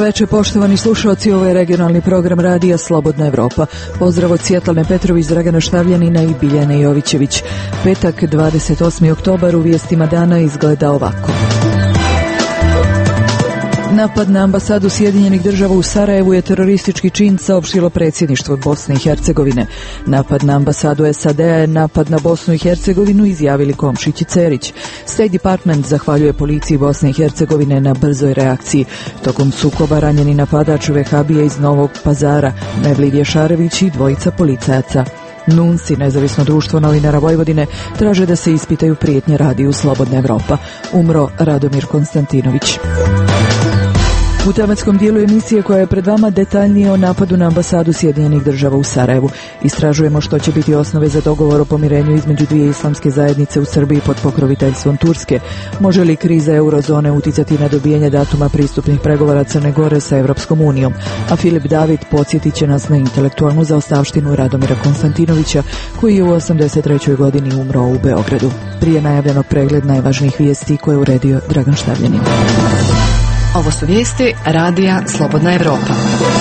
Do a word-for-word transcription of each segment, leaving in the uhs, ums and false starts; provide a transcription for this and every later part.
veče, poštovani slušalci, ovo je regionalni program radija Slobodna Evropa. Pozdrav od Svjetlane Petrović, Dragana Štavljanina i Biljane Jovićević. Petak, dvadeset osmi oktobar, u vijestima dana izgleda ovako. Napad na ambasadu Sjedinjenih država u Sarajevu je teroristički čin, saopštilo predsjedništvo Bosne i Hercegovine. Napad na ambasadu S A D-a je napad na Bosnu i Hercegovinu, izjavili Komšić i Cerić. State Department zahvaljuje policiji Bosne i Hercegovine na brzoj reakciji. Tokom sukoba ranjeni napadač vehabije iz Novog Pazara, Mevlid Jašarević i dvojica policajaca. Nunsi, nezavisno društvo novinara Vojvodine, traže da se ispitaju prijetnje radiju Slobodna Evropa. Umro Radomir Konstantinović. U tematskom dijelu emisije koja je pred vama detaljnije o napadu na ambasadu Sjedinjenih država u Sarajevu. Istražujemo što će biti osnove za dogovor o pomirenju između dvije islamske zajednice u Srbiji pod pokroviteljstvom Turske. Može li kriza eurozone uticati na dobijanje datuma pristupnih pregovora Crne Gore sa Evropskom unijom? A Filip David podsjetit će nas na intelektualnu zaostavštinu Radomira Konstantinovića, koji je u osamdeset trećoj godini umro u Beogradu. Prije najavljeno pregled najvažnijih vijesti koje je uredio Dragan Štavljanin. Ovo su vijesti radija Slobodna Evropa.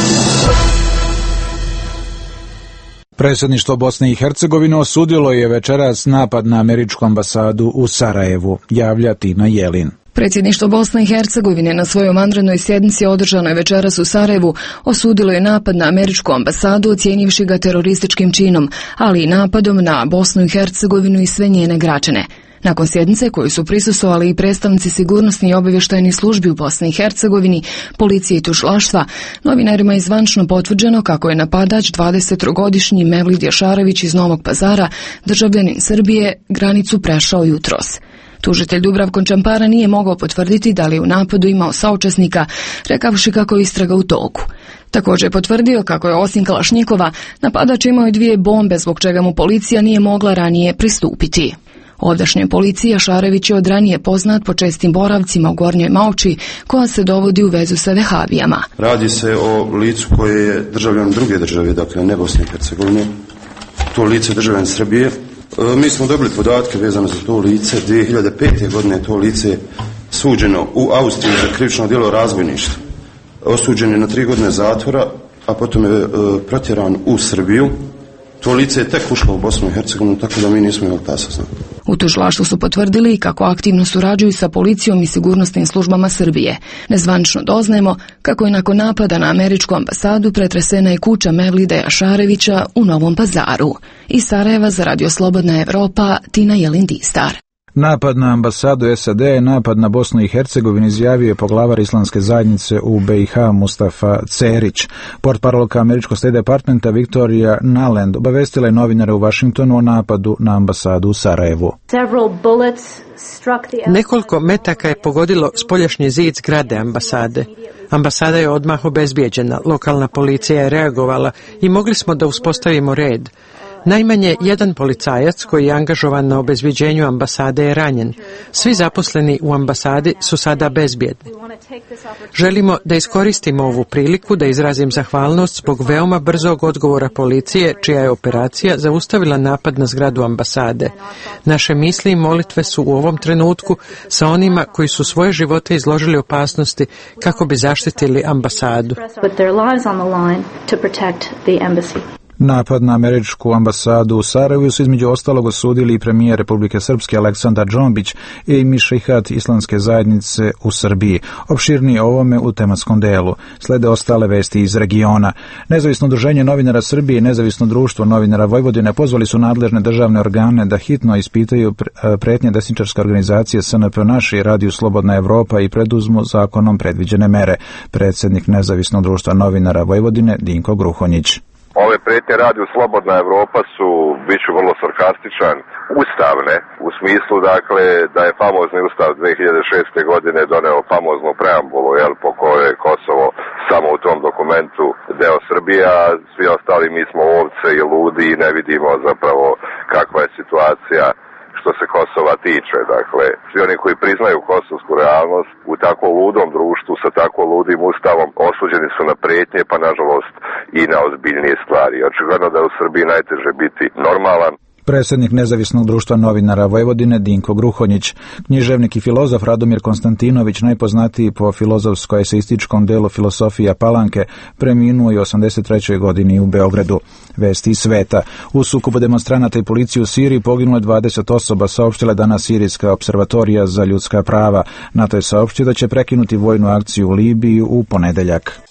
Predsjedništvo Bosne i Hercegovine osudilo je večeras napad na američku ambasadu u Sarajevu, javlja Tina Jelin. Predsjedništvo Bosne i Hercegovine na svojoj vanrednoj sjednici održanoj večeras u Sarajevu osudilo je napad na američku ambasadu, ocijenivši ga terorističkim činom, ali i napadom na Bosnu i Hercegovinu i sve njene građane. Nakon sjednice koju su prisustvovali i predstavnici sigurnosnih i obavještajnih službi u Bosni i Hercegovini, policije i tužilaštva, novinarima je zvančno potvrđeno kako je napadač dvadesettrogodišnji Mevlid Jašarević iz Novog Pazara, državljanin Srbije, granicu prešao jutros. Tužitelj Dubravko Čampara nije mogao potvrditi da li je u napadu imao saučesnika, rekavši kako je istraga u toku. Također je potvrdio kako je osim kalašnjikova, napadač imao i dvije bombe zbog čega mu policija nije mogla ranije pristupiti. Ovdašnjoj policiji Jašarević je od ranije poznat po čestim boravcima u Gornjoj Maoči, koja se dovodi u vezu sa vehabijama. Radi se o licu koje je državljan druge države, dakle ne Bosne i Hercegovine. To lice je državljan Srbije. E, mi smo dobili podatke vezano za to lice. dvije hiljade pete. godine to lice suđeno u Austriji za krivično djelo razbojništva. Osuđen je na tri godine zatvora, a potom je e, protjeran u Srbiju. To lice je tek ušlo u Bosnu i Hercegovinu, tako da mi nismo imali ta saznanja. U tužilaštvu su potvrdili kako aktivno surađuju sa policijom i sigurnosnim službama Srbije. Nezvanično doznajemo kako je nakon napada na američku ambasadu pretresena i kuća Mevlida Jašarevića u Novom Pazaru. Iz Sarajeva za Radio Slobodna Evropa, Tina Jelin Distar. Napad na ambasadu S A D je napad na Bosnu i Hercegovinu, izjavio je poglavar islamske zajednice u B i H Mustafa Cerić. Portparolka američkog State Departmenta Victoria Nuland obavestila je novinare u Vašingtonu o napadu na ambasadu u Sarajevu. Nekoliko metaka je pogodilo spoljašnji zid zgrade ambasade. Ambasada je odmah obezbijeđena, lokalna policija je reagovala i mogli smo da uspostavimo red. Najmanje jedan policajac koji je angažovan na obezbjeđenju ambasade je ranjen. Svi zaposleni u ambasadi su sada bezbjedni. Želimo da iskoristimo ovu priliku da izrazim zahvalnost zbog veoma brzog odgovora policije, čija je operacija zaustavila napad na zgradu ambasade. Naše misli i molitve su u ovom trenutku sa onima koji su svoje živote izložili opasnosti kako bi zaštitili ambasadu. Napad na američku ambasadu u Sarajevu su između ostalog osudili i premijer Republike Srpske Aleksandar Džombić i mišrihat islamske zajednice u Srbiji. Opširnije o ovome u tematskom delu. Slede ostale vesti iz regiona. Nezavisno udruženje novinara Srbije i Nezavisno društvo novinara Vojvodine pozvali su nadležne državne organe da hitno ispitaju pretnje desničarske organizacije S N P Naš i Radiju Slobodna Evropa i preduzmu zakonom predviđene mere. Predsjednik Nezavisnog društva novinara Vojvodine Dinko Gruhonjić. Ove prijetnje Radio Slobodna Evropa su, bit ću vrlo sarkastičan, ustavne, u smislu dakle da je famozni ustav dvije hiljade šeste. godine doneo famoznu preambulu, jel, po kojoj je Kosovo samo u tom dokumentu deo Srbije, a svi ostali mi smo ovce i ludi i ne vidimo zapravo kakva je situacija što se Kosova tiče. Dakle, svi oni koji priznaju kosovsku realnost u tako ludom društvu sa tako ludim ustavom osuđeni su na prijetnje, pa nažalost i na ozbiljnije stvari. Očigledno da je u Srbiji najteže biti normalan. Predsjednik Nezavisnog društva novinara Vojvodine Dinko Gruhonjić, književnik i filozof Radomir Konstantinović, najpoznatiji po filozofsko-eseističkom delu Filosofija Palanke, preminuo je u osamdeset trećoj godini u Beogradu. Vesti iz sveta. U sukobu demonstranata i policije u Siriji poginulo je dvadeset osoba, saopštila danas Sirijska observatorija za ljudska prava. NATO je saopštio da će prekinuti vojnu akciju u Libiji u ponedeljak.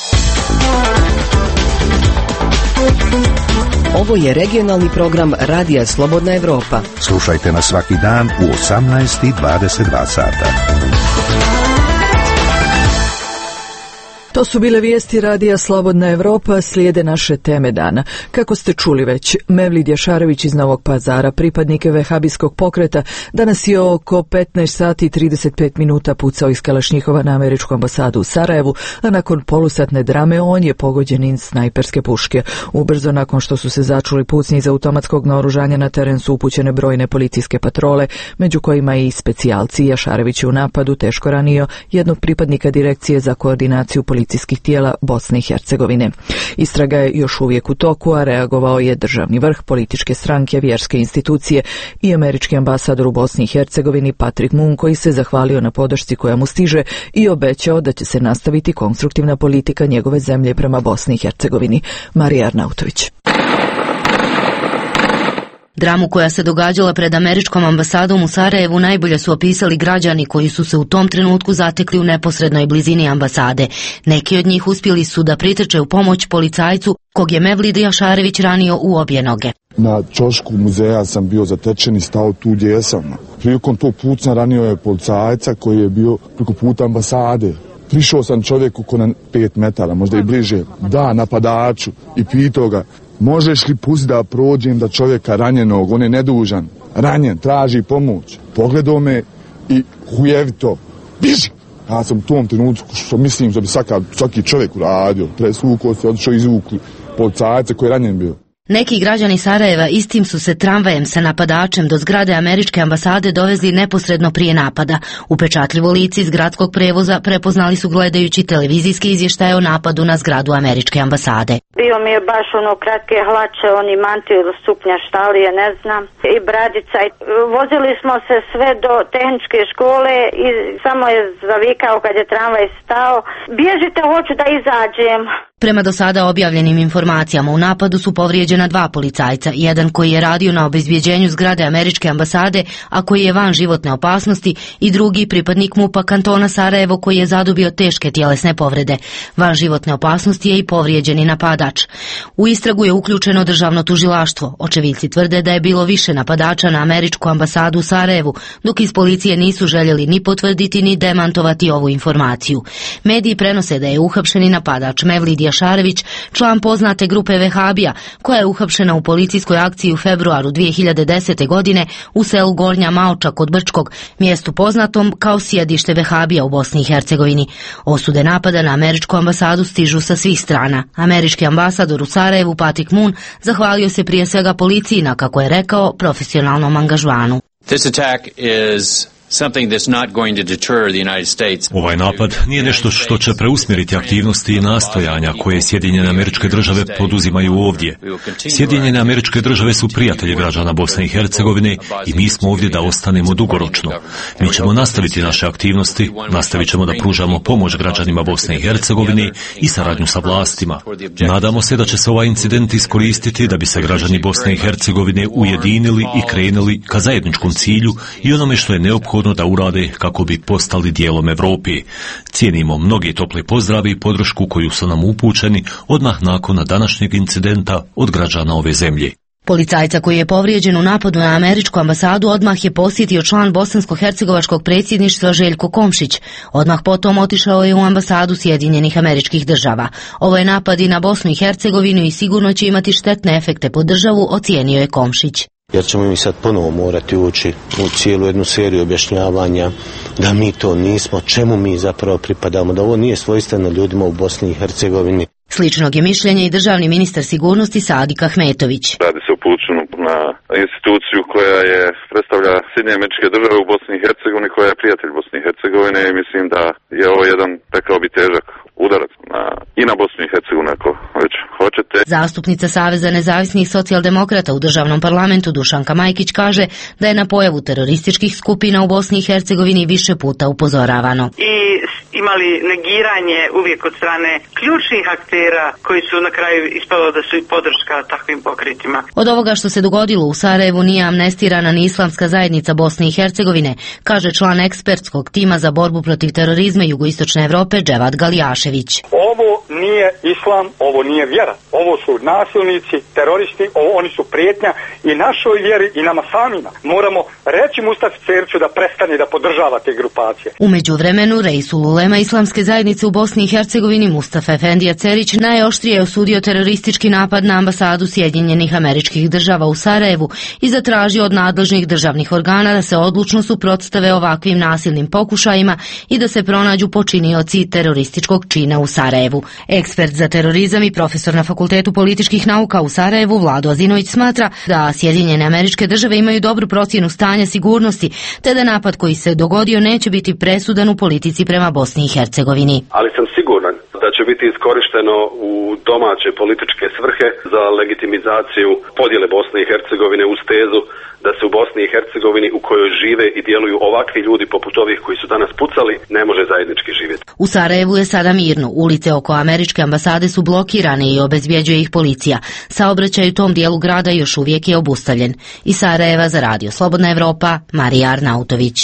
Ovo je regionalni program Radija Slobodna Evropa. Slušajte nas svaki dan u osamnaest i dvadeset dva sata. To su bile vijesti Radija Slobodna Evropa, slijede naše teme dana. Kako ste čuli već, Mevlid Jašarević iz Novog Pazara, pripadnik vehabijskog pokreta, danas je oko petnaest sati i trideset pet minuta pucao iz Kalašnjihova na američku ambasadu u Sarajevu, a nakon polusatne drame on je pogođen iz snajperske puške. Ubrzo nakon što su se začuli pucnji iz automatskog naoružanja na teren su upućene brojne policijske patrole, među kojima i specijalci. Jašarević je u napadu teško ranio jednog pripadnika Direkcije za koordinaciju policijskih tijela Bosne i Hercegovine. Istraga je još uvijek u toku, a reagovao je državni vrh, političke stranke, vjerske institucije i američki ambasador u Bosni i Hercegovini Patrick Moon, koji se zahvalio na podršci koja mu stiže i obećao da će se nastaviti konstruktivna politika njegove zemlje prema Bosni i Hercegovini. Marija Arnautović. Dramu koja se događala pred američkom ambasadom u Sarajevu najbolje su opisali građani koji su se u tom trenutku zatekli u neposrednoj blizini ambasade. Neki od njih uspjeli su da pritrče u pomoć policajcu kog je Mevlid Jašarević ranio u obje noge. Na ćošku muzeja sam bio zatečen i stao tu gdje jesam. Prilikom tog pucnja ranio je policajca koji je bio preko puta ambasade. Prišao sam čovjeku ko na pet metara, možda i bliže, da napadaču i pitao ga: možeš li pustiti da prođem da čovjeka ranjenog, on je nedužan, ranjen, traži pomoć. Pogledao me i hujevito: biži! Ja sam u tom trenutku, što mislim da bi svaka, svaki čovjek uradio, presvukao se, odšao izvukli policajce koji je ranjen bio. Neki građani Sarajeva istim su se tramvajem sa napadačem do zgrade američke ambasade dovezli neposredno prije napada. Upečatljivo lice iz gradskog prevoza prepoznali su gledajući televizijski izvještaj o napadu na zgradu američke ambasade. Bio mi je baš ono kratke hlače, oni mantiju do stupnja štalije, ne znam, i bradica. Vozili smo se sve do tehničke škole i samo je zavikao kad je tramvaj stao: bježite, hoću da izađem. Prema do sada objavljenim informacijama u napadu su povrijeđena dva policajca, jedan koji je radio na obezbjeđenju zgrade američke ambasade, a koji je van životne opasnosti, i drugi pripadnik MUP-a kantona Sarajevo koji je zadobio teške tjelesne povrede. Van životne opasnosti je i povrijeđeni napadač. U istragu je uključeno državno tužilaštvo. Očevidci tvrde da je bilo više napadača na američku ambasadu u Sarajevu, dok iz policije nisu željeli ni potvrditi ni demantovati ovu informaciju. Mediji prenose da je uhapšeni napadač Mevlid Jašarević član poznate grupe Vehabija, koja je uhapšena u policijskoj akciji u februaru dvije hiljade desete. godine u selu Gornja Maoča kod Brčkog, mjestu poznatom kao sjedište Vehabija u Bosni i Hercegovini. Osude napada na američku ambasadu stižu sa svih strana. Američki ambasador u Sarajevu Patrick Moon zahvalio se prije svega policiji na, kako je rekao, profesionalnom angažmanu. This attack is something that's not going to deter the United States. Ovaj napad nije nešto što će preusmjeriti aktivnosti i nastojanja koje Sjedinjene Američke Države poduzimaju ovdje. Sjedinjene Američke Države su prijatelji građana Bosne i Hercegovine i mi smo ovdje da ostanemo dugoročno. Mi ćemo nastaviti naše aktivnosti, nastavit ćemo da pružamo pomoć građanima Bosne i Hercegovine i saradnju sa vlastima. Nadamo se da će se ovaj incident iskoristiti da bi se građani Bosne i Hercegovine ujedinili i krenuli ka zajedničkom cilju i onome što je neophodno da urade kako bi postali dijelom Evrope. Cijenimo mnogi topli pozdravi i podršku koju su nam upućeni odmah nakon današnjeg incidenta od građana ove zemlje. Policajca koji je povrijeđen u napadu na američku ambasadu odmah je posjetio član bosansko-hercegovačkog predsjedništva Željko Komšić. Odmah potom otišao je u ambasadu Sjedinjenih Američkih Država. Ovo je napad i na Bosnu i Hercegovinu i sigurno će imati štetne efekte po državu, ocijenio je Komšić. Jer ćemo mi sad ponovo morati ući u cijelu jednu seriju objašnjavanja da mi to nismo, čemu mi zapravo pripadamo, da ovo nije svojstveno ljudima u Bosni i Hercegovini. Sličnog je mišljenja i državni ministar sigurnosti Sadik Ahmetović. Radi se o pučinu na instituciju koja je predstavlja Sjedinjene Američke Države u Bosni i Hercegovini, koja je prijatelj Bosne i Hercegovine, i mislim da je ovo jedan, rekao bi, težak udarac na, i na Bosnu i Hercegovinu ako već hoćete. Zastupnica Saveza nezavisnih socijaldemokrata u državnom parlamentu Dušanka Majkić kaže da je na pojavu terorističkih skupina u Bosni i Hercegovini više puta upozoravano. I imali negiranje uvijek od strane ključnih aktera koji su na kraju ispalo da su i podrška takvim pokretima. Od ovoga što se dogodilo u Sarajevu nije amnestirana ni Islamska zajednica Bosne i Hercegovine, kaže član ekspertskog tima za borbu protiv terorizma Jugoistočne Evrope Dževad Galijašević. Ovo nije islam, ovo nije vjera. Ovo su nasilnici, teroristi, ovo, oni su prijetnja i našoj vjeri i nama samima. Moramo reći Mustafi Cercu da prestane da podržava te grupacije. U međuvremenu Reisul Ulema Islamske zajednice u Bosni i Hercegovini Mustafa Efendija Cerić najoštrije je osudio teroristički napad na ambasadu Sjedinjenih Američkih Država u Sarajevu i zatražio od nadležnih državnih organa da se odlučno suprotstave ovakvim nasilnim pokušajima i da se pronađu počinioci terorističkog čina u Sarajevu. Ekspert za terorizam i profesor na Fakultetu političkih nauka u Sarajevu Vlado Azinović smatra da Sjedinjene Američke Države imaju dobru procjenu stanja sigurnosti, te da napad koji se dogodio neće biti presudan u politici prema Bosni i Hercegovini. Ali sam siguran da će biti iskorišteno u domaće političke svrhe za legitimizaciju podjele Bosne i Hercegovine uz tezu da se u Bosni i Hercegovini u kojoj žive i djeluju ovakvi ljudi poput ovih koji su danas pucali ne može zajednički živjeti. U Sarajevu je sada mirno. Ulice oko američke ambasade su blokirane i obezbjeđuje ih policija. Saobraćaj u tom dijelu grada još uvijek je obustavljen. Iz Sarajeva za Radio Slobodna Evropa, Marija Arnautović.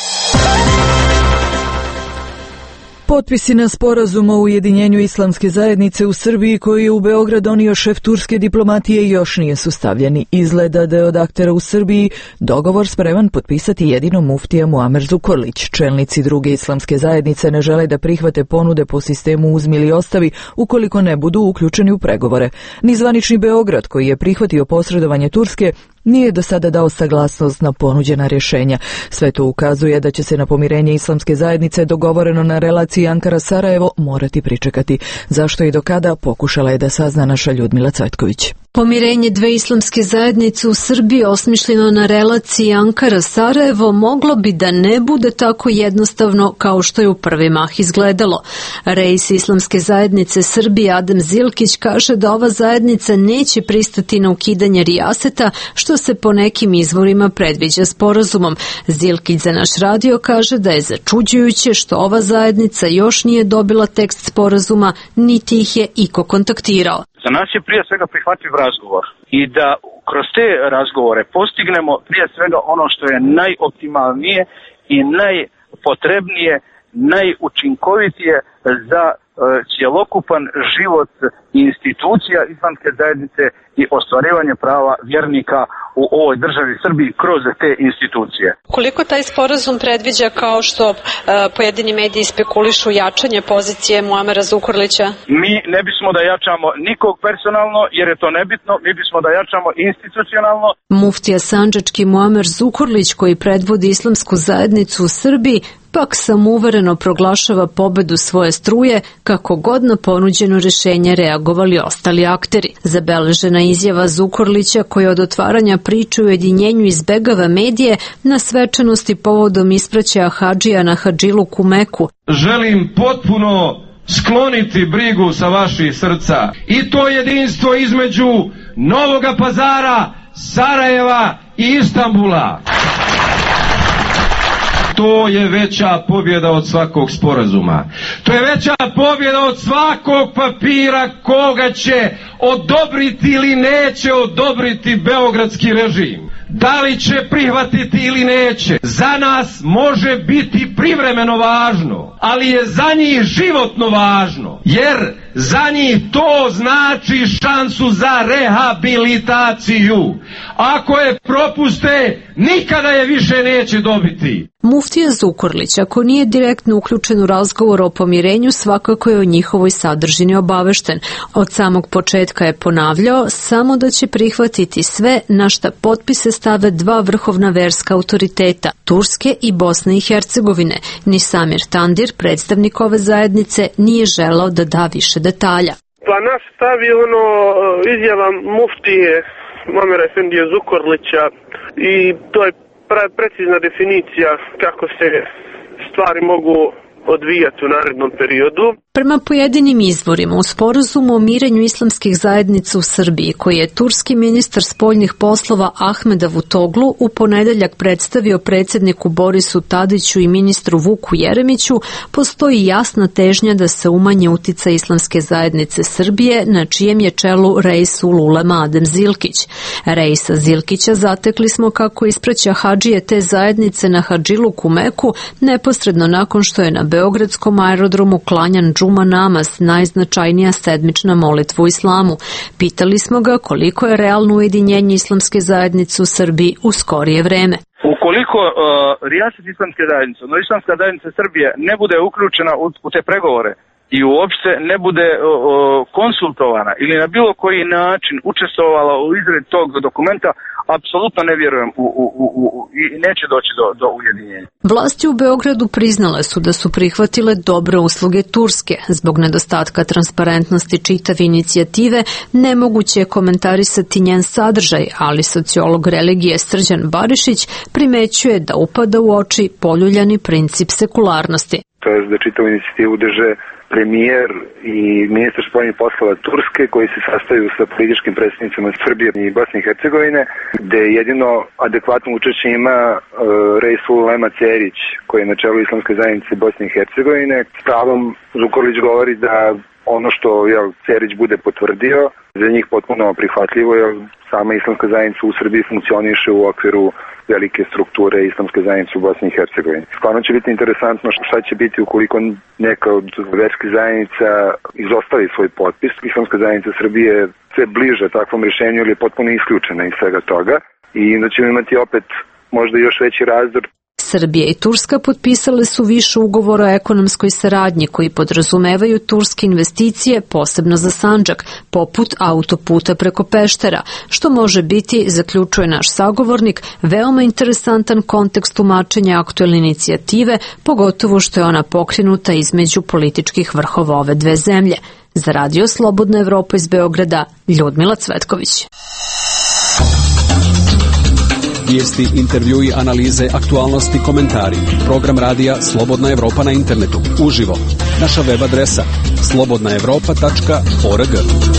Potpisi na sporazum o ujedinjenju Islamske zajednice u Srbiji koji je u Beograd donio šef turske diplomatije još nije sustavljeni. Izgleda da je od aktera u Srbiji dogovor spreman potpisati jedino muftija Muamer Zukorlić. Čelnici druge islamske zajednice ne žele da prihvate ponude po sistemu uzmi ili ostavi ukoliko ne budu uključeni u pregovore. Ni zvanični Beograd koji je prihvatio posredovanje Turske nije do sada dao saglasnost na ponuđena rješenja. Sve to ukazuje da će se na pomirenje Islamske zajednice dogovoreno na relaciji Ankara-Sarajevo morati pričekati. Zašto i do kada, pokušala je da sazna naša Ljudmila Cvetković. Pomirenje dve islamske zajednice u Srbiji osmišljeno na relaciji Ankara-Sarajevo moglo bi da ne bude tako jednostavno kao što je u prvi mah izgledalo. Reis Islamske zajednice Srbije Adem Zilkić kaže da ova zajednica neće pristati na ukidanje rijaseta, što se po nekim izvorima predviđa sporazumom. Zilkić za naš radio kaže da je začuđujuće što ova zajednica još nije dobila tekst sporazuma, niti ih je iko kontaktirao. Za nas je prije svega prihvatljiv razgovor i da kroz te razgovore postignemo prije svega ono što je najoptimalnije i najpotrebnije, najučinkovitije za e, cjelokupan život institucija Islamske zajednice i ostvarivanje prava vjernika u ovoj državi Srbiji kroz te institucije. Koliko taj sporazum predviđa, kao što e, pojedini mediji spekulišu, jačanje pozicije Muamera Zukorlića? Mi ne bismo da jačamo nikog personalno jer je to nebitno, mi bismo da jačamo institucionalno. Muftija sandžački Muamer Zukorlić koji predvodi Islamsku zajednicu u Srbiji pak samouvereno proglašava pobedu svoje struje kako god na ponuđeno rješenje reagovali ostali akteri. Zabeležena izjava Zukorlića koja od otvaranja priče o ujedinjenju izbegava medije na svečanosti povodom ispraćaja hadžija na hadžiluku Meku. Želim potpuno skloniti brigu sa vaših srca i to jedinstvo između Novoga Pazara, Sarajeva i Istanbula. To je veća pobjeda od svakog sporazuma. To je veća pobjeda od svakog papira koga će odobriti ili neće odobriti beogradski režim. Da li će prihvatiti ili neće, za nas može biti privremeno važno, ali je za njih životno važno, jer za njih to znači šansu za rehabilitaciju. Ako je propuste, nikada je više neće dobiti. Muftija Zukorlić, ako nije direktno uključen u razgovor o pomirenju, svakako je o njihovoj sadržini obavešten. Od samog početka je ponavljao samo da će prihvatiti sve na šta potpise stave dva vrhovna verska autoriteta, Turske i Bosne i Hercegovine. Ni Samir Tandir, predstavnik ove zajednice, nije želao da da više detalja. Pa naš stav je ono izjava muftije Muamera Efendije Zukorlića i to je pre- precizna definicija kako se stvari mogu odvijati u narednom periodu. Prema pojedinim izvorima, u sporazumu o mirenju islamskih zajednica u Srbiji, koji je turski ministar spoljnih poslova Ahmed Davutoglu u ponedeljak predstavio predsjedniku Borisu Tadiću i ministru Vuku Jeremiću, postoji jasna težnja da se umanje uticaj islamske zajednice Srbije, na čijem je čelu Reisul Ulema Adem Zilkić. Reisa Zilkića zatekli smo kako ispraća hadžije te zajednice na Hadžiluku u Meku, neposredno nakon što je na beogradskom aerodromu klanjan džuma namaz, najznačajnija sedmična molitva u islamu. Pitali smo ga koliko je realno ujedinjenje islamske zajednice u Srbiji u skorije vreme. Ukoliko uh, rijaset islamske zajednice, no islamska zajednica Srbije ne bude uključena u, u te pregovore i uopšte ne bude uh, konsultovana ili na bilo koji način učestvovala u izradi tog dokumenta, apsolutno ne vjerujem u, u, u, u, i neće doći do, do ujedinjenja. Vlasti u Beogradu priznale su da su prihvatile dobre usluge Turske. Zbog nedostatka transparentnosti čitave inicijative nemoguće je komentarisati njen sadržaj, ali sociolog religije Srđan Barišić primećuje da upada u oči poljuljani princip sekularnosti. To je da čitavu inicijativu drže premijer i ministar spoljnih poslova Turske, koji se sastaju sa političkim predstavnicima Srbije i Bosne i Hercegovine, gde jedino adekvatno učešće ima uh, Reisul Ulema Cerić, koji je na čelu islamske zajednice Bosne i Hercegovine. S pravom Zukorlić govori da ono što jel, Cerić bude potvrdio, za njih potpuno prihvatljivo, jer sama islamska zajednica u Srbiji funkcioniše u okviru velike strukture islamske zajednice u Bosni i Hercegovini. Stvarno će biti interesantno šta će biti ukoliko neka od verskih zajednica izostavi svoj potpis. Islamska zajednica Srbije sve bliže takvom rješenju ili je potpuno isključena iz svega toga i da ćemo imati opet možda još veći razdor. Srbija i Turska potpisale su više ugovora o ekonomskoj saradnji koji podrazumevaju turske investicije posebno za Sandžak, poput autoputa preko Peštera, što može biti, zaključuje naš sagovornik, veoma interesantan kontekst tumačenja aktuelne inicijative, pogotovo što je ona pokrenuta između političkih vrhova ove dve zemlje. Za Radio Slobodna Evropa iz Beograda, Ljudmila Cvetković. Vijesti, intervjui, analize, aktualnosti, komentari. Program radija Slobodna Evropa na internetu. Uživo. Naša web adresa slobodna evropa tačka org.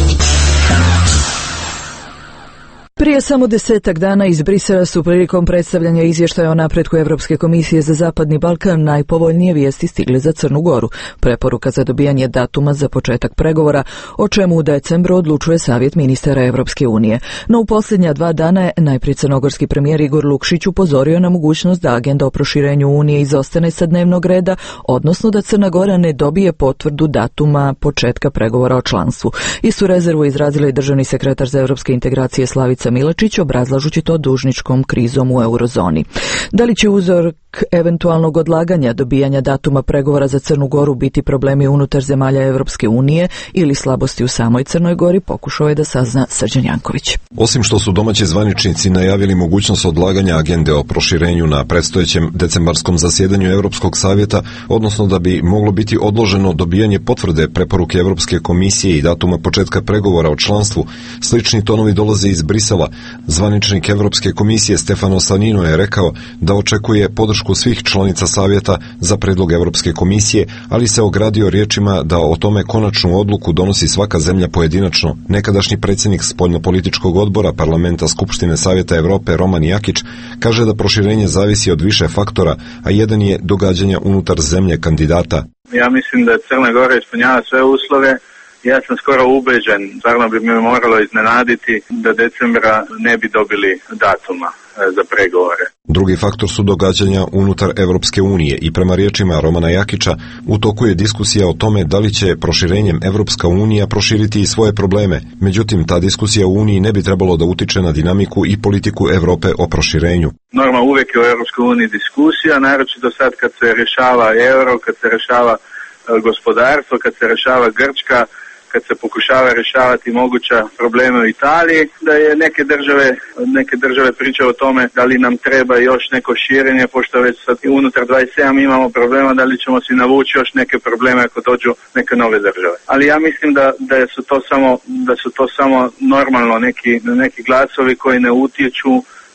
Prije samo desetak dana iz Brisela su prilikom predstavljanja izvještaja o napretku Evropske komisije za Zapadni Balkan najpovoljnije vijesti stigle za Crnu Goru. Preporuka za dobijanje datuma za početak pregovora, o čemu u decembru odlučuje Savjet ministara Evropske unije. No u posljednja dva dana je najprije crnogorski premijer Igor Lukšić upozorio na mogućnost da agenda o proširenju Unije izostane sa dnevnog reda, odnosno da Crna Gora ne dobije potvrdu datuma početka pregovora o članstvu. Istu rezervu izrazila i državni sekretar za evropske integracije Slavica Milačić, obrazlažući to dužničkom krizom u eurozoni. Da li će uzrok eventualnog odlaganja dobijanja datuma pregovora za Crnu Goru biti problemi unutar zemalja Evropske unije ili slabosti u samoj Crnoj Gori, pokušao je da sazna Srđan Janković. Osim što su domaći zvaničnici najavili mogućnost odlaganja agende o proširenju na predstojećem decembarskom zasjedanju Europskog savjeta, odnosno da bi moglo biti odloženo dobijanje potvrde preporuke Evropske komisije i datuma početka pregovora o članstvu, slični tonovi dolaze iz Brisela. Zvaničnik Evropske komisije Stefano Sanino je rekao da očekuje podršku svih članica savjeta za predlog Evropske komisije, ali se ogradio riječima da o tome konačnu odluku donosi svaka zemlja pojedinačno. Nekadašnji predsjednik spoljnopolitičkog odbora Parlamenta Skupštine Savjeta Evrope Roman Jakić kaže da proširenje zavisi od više faktora, a jedan je događanja unutar zemlje kandidata. Ja mislim da Crna Gora ispunjava sve uslove. Ja sam skoro ubeđen, stvarno bi me moralo iznenaditi da decembra ne bi dobili datuma za pregovore. Drugi faktor su događanja unutar Evropske unije i prema riječima Romana Jakića u toku je diskusija o tome da li će proširenjem Evropska unija proširiti i svoje probleme. Međutim, ta diskusija u Uniji ne bi trebalo da utiče na dinamiku i politiku Evrope o proširenju. Normalno uvijek je u Evropskoj uniji diskusija, naročito sad kad se rješava euro, kad se rješava gospodarstvo, kad se rješava Grčka, kad se pokušava rješavati moguća probleme u Italiji, da je neke države, neke države pričaju o tome da li nam treba još neko širenje, pošto već sad unutar dvadeset sedam imamo problema, da li ćemo si navući još neke probleme ako dođu neke nove države. Ali ja mislim da, da su to samo, da su to samo normalno neki, neki glasovi koji ne utječu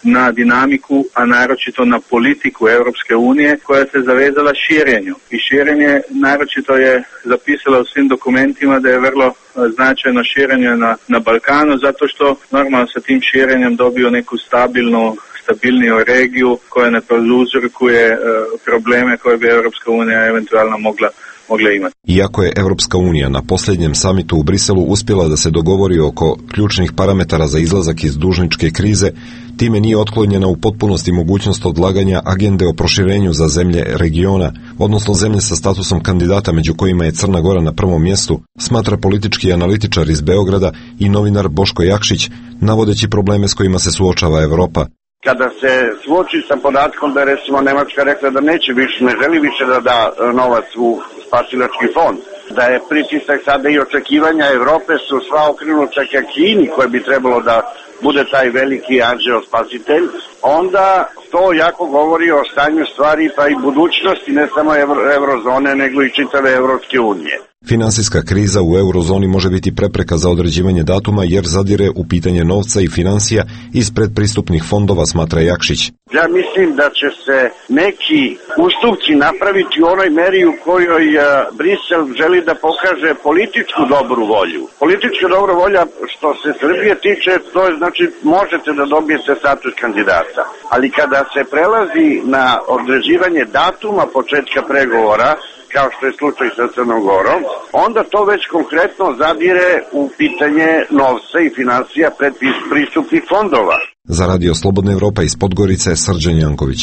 na dinamiku, a naročito na politiku Europske unije koja se zavezala širenju. I širenje naročito je zapisala u svim dokumentima da je vrlo značajno širenje na, na Balkanu, zato što normalno sa tim širenjem dobiju neku stabilnu stabilniju regiju koja ne prouzrokuje e, probleme koje bi Europska unija eventualno mogla mogla imati. Iako je Evropska unija na posljednjem samitu u Briselu uspjela da se dogovori oko ključnih parametara za izlazak iz dužničke krize, time nije otklonjena u potpunosti mogućnost odlaganja agende o proširenju za zemlje regiona, odnosno zemlje sa statusom kandidata među kojima je Crna Gora na prvom mjestu, smatra politički analitičar iz Beograda i novinar Boško Jakšić, navodeći probleme s kojima se suočava Evropa. Kada se suoči sa podatkom da je recimo Nemačka rekla da neće više, ne želi više da da novac u spasilački fond, da je pritisak sada i očekivanja Evrope su sva okrenuta ka Kini koja bi trebalo da bude taj veliki anđeo spasitelj, onda to jako govori o stanju stvari pa i budućnosti ne samo evro, eurozone nego i čitave Evropske unije. Finansijska kriza u eurozoni može biti prepreka za određivanje datuma jer zadire u pitanje novca i financija iz predpristupnih fondova, smatra Jakšić. Ja mislim da će se neki ustupci napraviti u onoj meri u kojoj Brisel želi da pokaže političku dobru volju. Politička dobra volja što se Srbije tiče, to je znači možete da dobijete status kandidata. Ali kada se prelazi na određivanje datuma početka pregovora, kao što je slučaj sa Crnom Gorom, onda to već konkretno zadire u pitanje novca i financija predpristupnih fondova. Za Radio Slobodna Evropa iz Podgorice, Srđan Janković.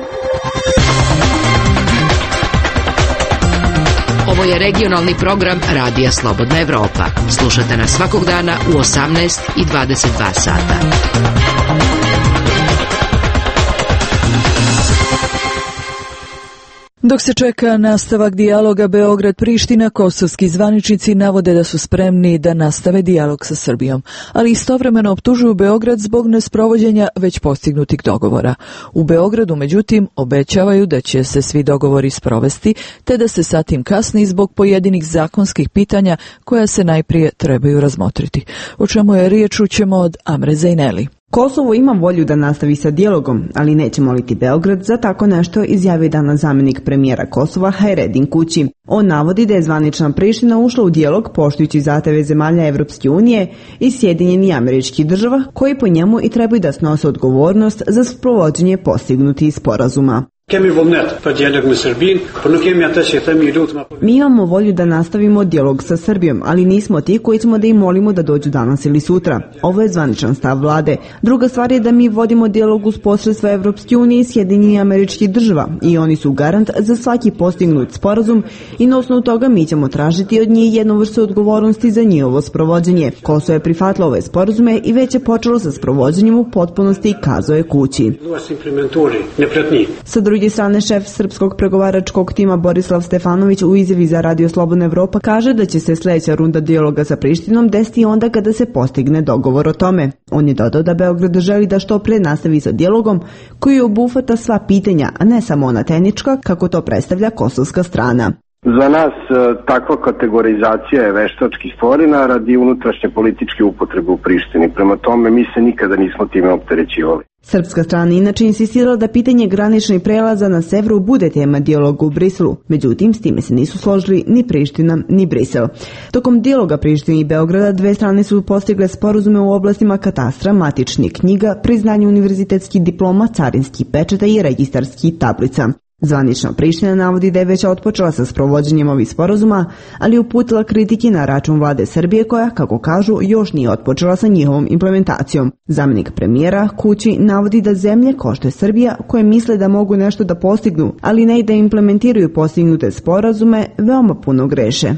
Ovo je regionalni program Radija Slobodna Evropa. Slušate nas svakog dana u osamnaest i dvadeset dva sata. Dok se čeka nastavak dijaloga Beograd-Priština, kosovski zvaničnici navode da su spremni da nastave dijalog sa Srbijom, ali istovremeno optužuju Beograd zbog nesprovođenja već postignutih dogovora. U Beogradu, međutim, obećavaju da će se svi dogovori sprovesti, te da se sa tim kasni zbog pojedinih zakonskih pitanja koja se najprije trebaju razmotriti. O čemu je riječ čućemo od Amre Zejneli. Kosovo ima volju da nastavi sa dijalogom, ali neće moliti Beograd za tako nešto, izjavio danas zamjenik premijera Kosova Hajredin Kući. On navodi da je zvanična Priština ušla u dijalog poštujući zahtjeve zemalja Evropske unije i Sjedinjenih Američkih Država, koji po njemu i trebaju da snose odgovornost za sprovođenje postignutih sporazuma. Mi imamo volju da nastavimo dijalog sa Srbijom, ali nismo ti koji ćemo da im molimo da dođu danas ili sutra. Ovo je zvaničan stav vlade. Druga stvar je da mi vodimo dijalog uz posredstva Evropske unije i Sjedinjenih Američkih Država i oni su garant za svaki postignut sporazum i na osnovu toga mi ćemo tražiti od njih jednu vrstu odgovornosti za njihovo sprovođenje. Kosovo je prihvatilo ove sporazume i već je počelo sa sprovođenjem u potpunosti, kazao je Kući. Sa druge strane, šef srpskog pregovaračkog tima Borislav Stefanović u izjavi za Radio Slobodna Evropa kaže da će se sljedeća runda dijaloga sa Prištinom desiti onda kada se postigne dogovor o tome. On je dodao da Beograd želi da što pre nastavi sa dijalogom koji obuhvata sva pitanja, a ne samo ona tehnička, kako to predstavlja kosovska strana. Za nas takva kategorizacija je veštački stvorena radi unutrašnje političke upotrebe u Prištini. Prema tome mi se nikada nismo time opterećivali. Srpska strana inače insistirala da pitanje graničnih prelaza na severu bude tema dijaloga u Briselu. Međutim, s time se nisu složili ni Priština ni Brisel. Tokom dijaloga Prištine i Beograda dve strane su postigle sporazume u oblastima katastra, matičnih knjiga, priznanje univerzitetskih diploma, carinskih pečata i registarskih tablica. Zvanična Priština navodi da je već otpočela sa sprovođenjem ovih sporazuma, ali uputila kritike na račun vlade Srbije koja, kako kažu, još nije otpočela sa njihovom implementacijom. Zamjenik premijera Kući navodi da zemlje kao što je Srbija, koje misle da mogu nešto da postignu, ali ne i da implementiraju postignute sporazume, veoma puno greše.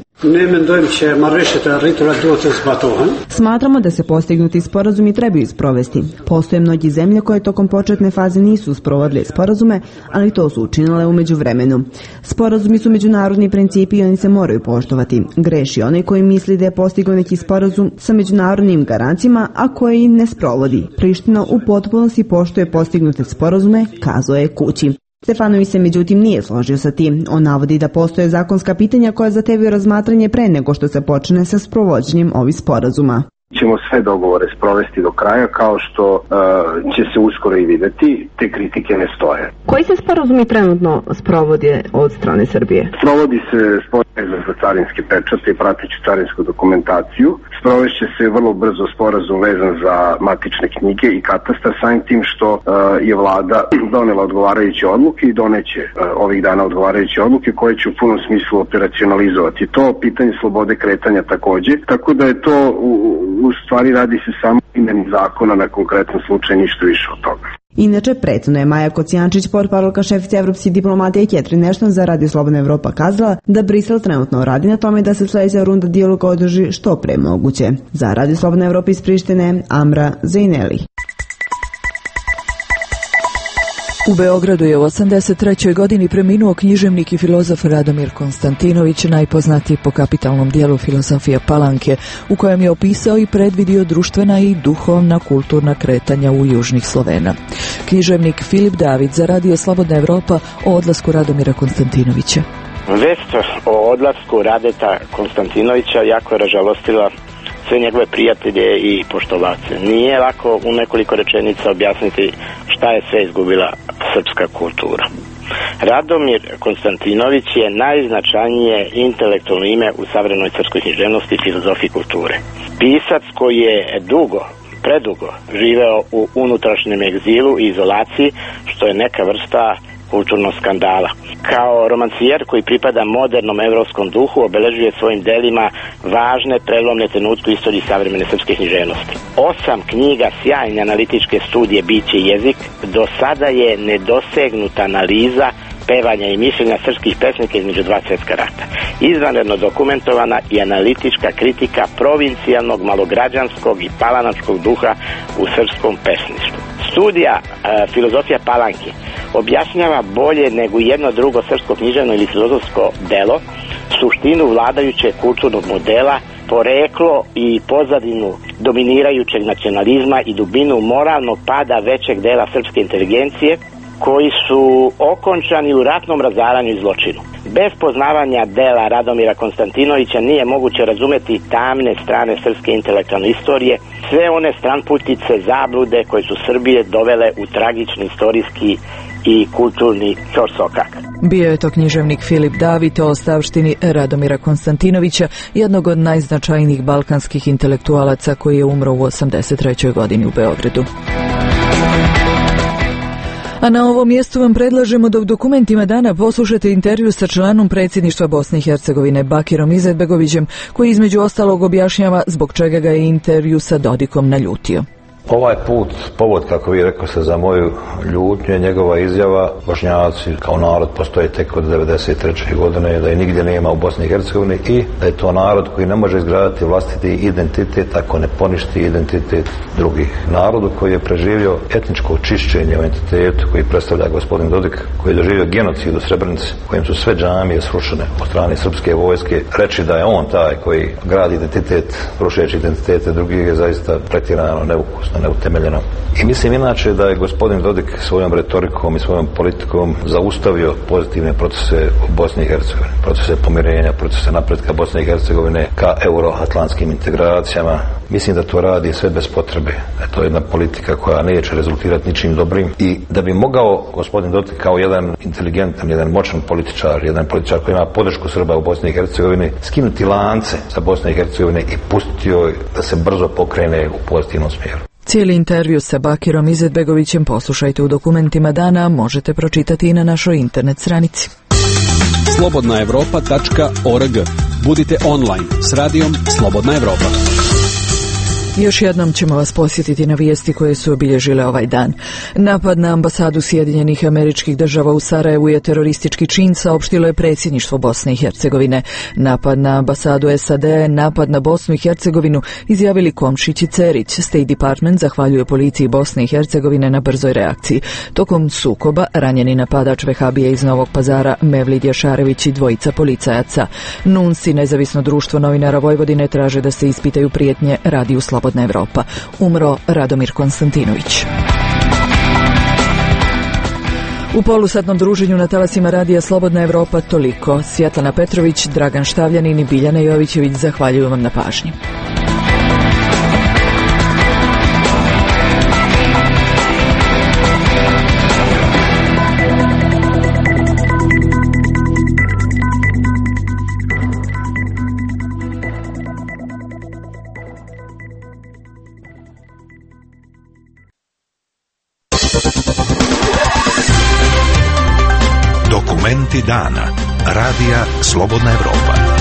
Smatramo da se postignuti sporazumi trebaju sprovesti. Postoje mnogi zemlje koje tokom početne faze nisu sprovodile sporazume, ali to su učinile u međuvremenu. Sporazumi su međunarodni principi i oni se moraju poštovati. Greši onaj koji misli da je postigao neki sporazum sa međunarodnim garancijama, a koji ne sprovodi. Priština u potpunosti poštuje postignute sporazume, kazao je Kući. Stefanović se međutim nije složio sa tim. On navodi da postoje zakonska pitanja koja zahtevaju razmatranje pre nego što se počne sa sprovođenjem ovih sporazuma. ćemo sve dogovore sprovesti do kraja, kao što uh, će se uskoro i videti, te kritike ne stoje. Koji se sporazumi trenutno sprovode od strane Srbije? Sprovodi se sporazum za carinske pečate i prateću carinsku dokumentaciju. Sprovešće se vrlo brzo sporazum vezan za matične knjige i katastar, samim tim što uh, je vlada donela odgovarajuće odluke i doneće uh, ovih dana odgovarajuće odluke koje će u punom smislu operacionalizovati. To pitanje slobode kretanja takođe, tako da je to u, u stvari radi se samo primjeni zakona na konkretnom slučaju, ništa više od toga. Inače, prethodno je Maja Kocijančić, portparolka šefice evropske diplomatije Catherine Ashton za Radio Slobodna Evropa kazala da Brisel trenutno radi na tome da se sledeća runda dijaloga održi što pre moguće. Za Radio Slobodna Evropa iz Prištine, Amra Zejneli. U Beogradu je u osamdeset trećoj godini preminuo književnik i filozof Radomir Konstantinović, najpoznatiji po kapitalnom dijelu Filozofija Palanke, u kojem je opisao i predvidio društvena i duhovna kulturna kretanja u južnih Slovena. Književnik Filip David za Radio Slobodna Evropa o odlasku Radomira Konstantinovića. Vest o odlasku Radeta Konstantinovića jako je ražalostila sve njegove prijatelje i poštovace. Nije lako u nekoliko rečenica objasniti šta je sve izgubila srpska kultura. Radomir Konstantinović je najznačajnije intelektualno ime u savremenoj srpskoj književnosti i filozofiji kulture. Pisac koji je dugo, predugo živeo u unutrašnjem egzilu i izolaciji, što je neka vrsta kulturnog skandala. Kao romancijer koji pripada modernom evropskom duhu obeležuje svojim delima važne prelomne trenutke u istoriji savremene srpske književnosti. Osam knjiga sjajne analitičke studije Biće i jezik do sada je nedosegnuta analiza pevanja i mišljenja srpskih pesnika između dva svjetska rata. Izvanredno dokumentovana i analitička kritika provincijalnog, malograđanskog i palanačkog duha u srpskom pesništvu. Studija e, Filozofija Palanke objašnjava bolje nego jedno drugo srpsko književno ili filozofsko delo suštinu vladajućeg kulturnog modela, poreklo i pozadinu dominirajućeg nacionalizma i dubinu moralnog pada većeg dela srpske inteligencije, koji su okončani u ratnom razaranju i zločinu. Bez poznavanja dela Radomira Konstantinovića nije moguće razumeti tamne strane srpske intelektualne istorije, sve one stranputice, zablude koje su Srbije dovele u tragični istorijski i kulturni ćorsokak. Bio je to književnik Filip David o ostavštini Radomira Konstantinovića, jednog od najznačajnijih balkanskih intelektualaca koji je umro u osamdeset trećoj godini u Beogradu. A na ovom mjestu vam predlažemo da u dokumentima dana poslušate intervju sa članom predsjedništva Bosne i Hercegovine Bakirom Izetbegovićem, koji između ostalog objašnjava zbog čega ga je intervju sa Dodikom naljutio. Ovaj put, povod, kako vi rekao se, za moju ljutnju je njegova izjava Bošnjaci kao narod postoje tek od devedeset treće godine, da je nigdje nema u Bosni i Hercegovini i da je to narod koji ne može izgraditi vlastiti identitet ako ne poništi identitet drugih. Narodu koji je preživio etničko čišćenje u entitetu koji predstavlja gospodin Dodik, koji je doživio genocid u Srebrenici, kojim su sve džamije srušene od strane srpske vojske. Reći da je on taj koji gradi identitet, rušeći identitete drugih je zaista pretjerano neukusno, neutemeljeno. I mislim inače da je gospodin Dodik svojom retorikom i svojom politikom zaustavio pozitivne procese u Bosni i Hercegovini, procese pomirenja, procese napretka Bosne i Hercegovine ka euroatlantskim integracijama. Mislim da to radi sve bez potrebe. Da je to jedna politika koja neće rezultirati ničim dobrim i da bi mogao gospodin Dodik kao jedan inteligentan, jedan moćan političar, jedan političar koji ima podršku Srba u Bosni i Hercegovini, skinuti lance sa Bosne i Hercegovine i pustiti joj da se brzo pokrene u pozitivnom smjeru. Cijeli intervju sa Bakirom Izetbegovićem poslušajte u dokumentima dana, možete pročitati i na našoj internet stranici. slobodna evropa tačka org. Budite online s radijom Slobodna Evropa. Još jednom ćemo vas posjetiti na vijesti koje su obilježile ovaj dan. Napad na ambasadu Sjedinjenih Američkih Država u Sarajevu je teroristički čin, saopštilo je predsjedništvo Bosne i Hercegovine. Napad na ambasadu S A D je napad na Bosnu i Hercegovinu, izjavili Komšić i Cerić. State Department zahvaljuje policiji Bosne i Hercegovine na brzoj reakciji. Tokom sukoba ranjeni napadač vehabije iz Novog Pazara Mevlid Jašarević i dvojica policajaca. N U N S i Nezavisno društvo novinara Vojvodine traže da se ispitaju prijetnje Radiju Slobodna Evropa. Umro Radomir Konstantinović. U polusatnom druženju na talasima Radija Slobodna Evropa toliko. Svjetlana Petrović, Dragan Štavljanin i Biljana Jovićević zahvaljuju vam na pažnji. Dokumenti dana. Radija Slobodna Evropa.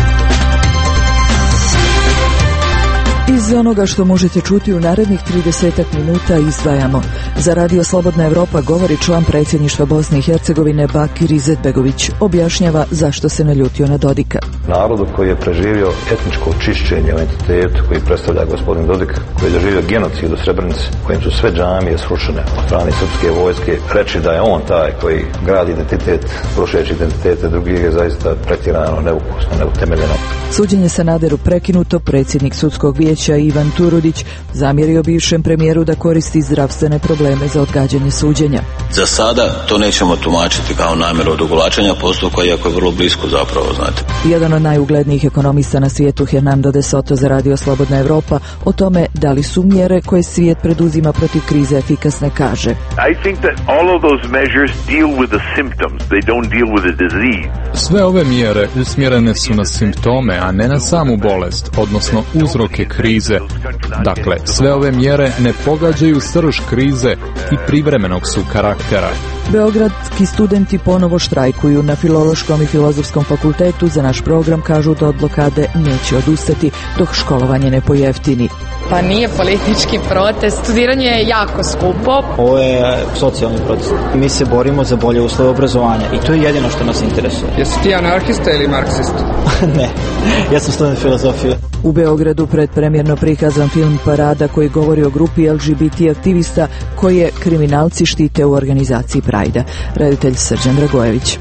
Iz onoga što možete čuti u narednih tridesetak minuta izdvajamo. Za Radio Slobodna Evropa govori član predsjedništva Bosne i Hercegovine Bakir Izetbegović. Objašnjava zašto se naljutio na Dodika. Narodu koji je preživio etničko čišćenje u entitetu koji predstavlja gospodin Dodik, koji je doživio genocid u Srebrenici, kojim su sve džamije srušene od strane srpske vojske, reći da je on taj koji gradi identitet, rušeći identitete drugih je zaista pretjerano, neukusno, neutemeljeno. Suđenje Sanaderu prekinuto, predsjednik sudskog vijeća Ivan Turudić zamjerio bivšem premijeru da koristi zdravstvene probleme za odgađanje suđenja. Za sada to nećemo tumačiti kao namjeru odugovlačenja postupka, iako je vrlo blisko zapravo, znate. Jedan od najuglednijih ekonomista na svijetu, Hernando de Soto za Radio Slobodna Evropa, o tome da li su mjere koje svijet preduzima protiv krize efikasne kaže. I think that all of those measures deal with the symptoms. They don't deal with the disease. Sve ove mjere usmjerene su na simptome, a ne na samu bolest, odnosno uzroke krize. Dakle, sve ove mjere ne pogađaju srž krize i privremenog su karaktera. Beogradski studenti ponovo štrajkuju na Filološkom i Filozofskom fakultetu. Za naš program kažu da od blokade neće odustati dok školovanje ne pojeftini. Pa nije politički protest, studiranje je jako skupo. Ovo je socijalni protest. Mi se borimo za bolje uslove obrazovanja i to je jedino što nas interesuje. Jesi ti anarhista ili marksist? Ne, ja sam student filozofije. U Beogradu predpremjerno prikazan film Parada koji govori o grupi L G B T aktivista koje kriminalci štite u organizaciji Prajda. Reditelj Srđan Dragojević.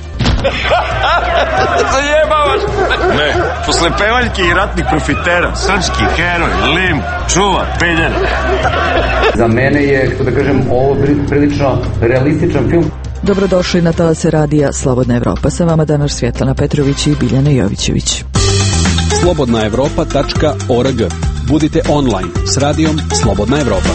Zajebavaš! Ne, posle pevaljke i ratnih profitera, srpski heroj, lim, čuva, peljen. Za mene je, kako da kažem, ovo prilično realističan film. Dobrodošli na talase radija Slobodna Evropa. Sa vama danas Svjetlana Petrović i Biljana Jovićević. slobodna evropa tačka org. Budite online s radijom Slobodna Evropa.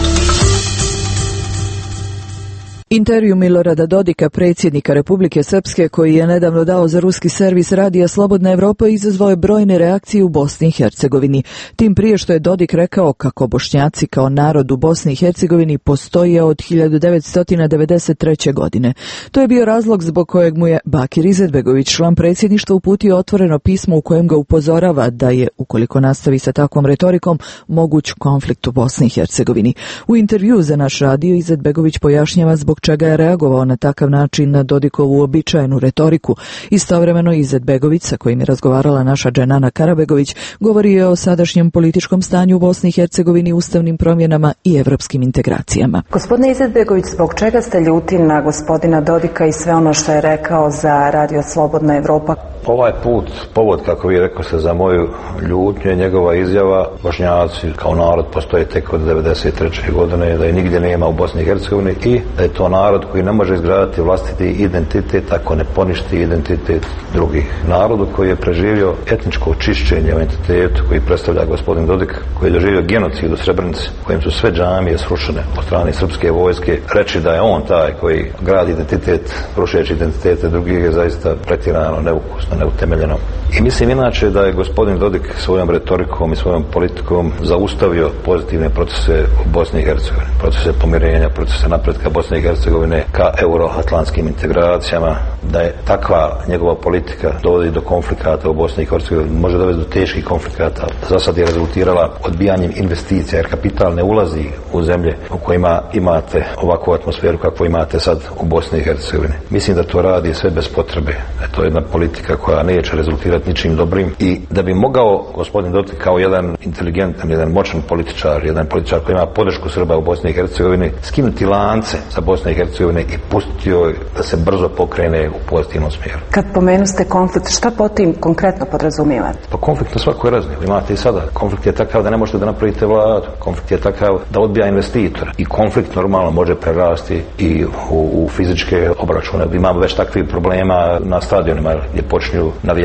Intervju Milorada Dodika, predsjednika Republike Srpske, koji je nedavno dao za ruski servis Radija Slobodna Evropa, izazvao je brojne reakcije u Bosni i Hercegovini. Tim prije što je Dodik rekao kako Bošnjaci kao narod u Bosni i Hercegovini postoje od hiljadu devetsto devedeset treće. godine. To je bio razlog zbog kojeg mu je Bakir Izetbegović, član predsjedništva, uputio otvoreno pismo u kojem ga upozorava da je, ukoliko nastavi sa takvom retorikom, moguć konflikt u Bosni i Hercegovini. U intervju za naš radio Izetbegović pojašnjava zbog čega je reagovao na takav način na Dodikovu uobičajenu retoriku. Istovremeno Izetbegović, sa kojim je razgovarala naša Dženana Karabegović, govorio o sadašnjem političkom stanju u Bosni i Hercegovini, ustavnim promjenama i evropskim integracijama. Gospodine Izetbegović, zbog čega ste ljuti na gospodina Dodika i sve ono što je rekao za Radio Slobodna Evropa? Ovaj put, povod, kako vi rekao se, za moju ljutnju je njegova izjava Bošnjaci kao narod postoje tek od devedeset treće. godine, da je nigdje nema u Bosni i Hercegovini i da je to narod koji ne može izgraditi vlastiti identitet ako ne poništi identitet drugih. Narodu koji je preživio etničko čišćenje u entitetu koji predstavlja gospodin Dodik, koji je doživio genocid u Srebrenici, kojim su sve džamije srušene od strane srpske vojske, reći da je on taj koji gradi identitet, rušeći identitete drugih je zaista pretjerano, neukusno, neutemeljeno. I mislim inače da je gospodin Dodik svojom retorikom i svojom politikom zaustavio pozitivne procese u Bosni i Hercegovini, procese pomirenja, procese napretka Bosne i Hercegovine ka euroatlantskim integracijama, da je takva njegova politika dovodi do konflikata u Bosni i Hercegovini, može dovesti do teških konflikata. Za sad je rezultirala odbijanjem investicija, jer kapital ne ulazi u zemlje u kojima imate ovakvu atmosferu kakvu imate sad u Bosni i Hercegovini. Mislim da to radi sve bez potrebe. To je jedna politika koja neće rezultirati ničim dobrim i da bi mogao gospodin Dodik kao jedan inteligentan, jedan moćan političar, jedan političar koji ima podršku Srba u Bosni i Hercegovini, skinuti lance sa Bosne i Hercegovine i pustiti joj da se brzo pokrene u pozitivnom smjeru. Kad pomenuste konflikt, šta po tim konkretno podrazumijevate? Pa konflikt na svakoj razini. Imate i sada. Konflikt je takav da ne možete da napravite vladu. Konflikt je takav da odbija investitora. I konflikt normalno može prerasti i u, u fizičke obračune. Imamo već takvih problema na stadionima gdje počinju navijači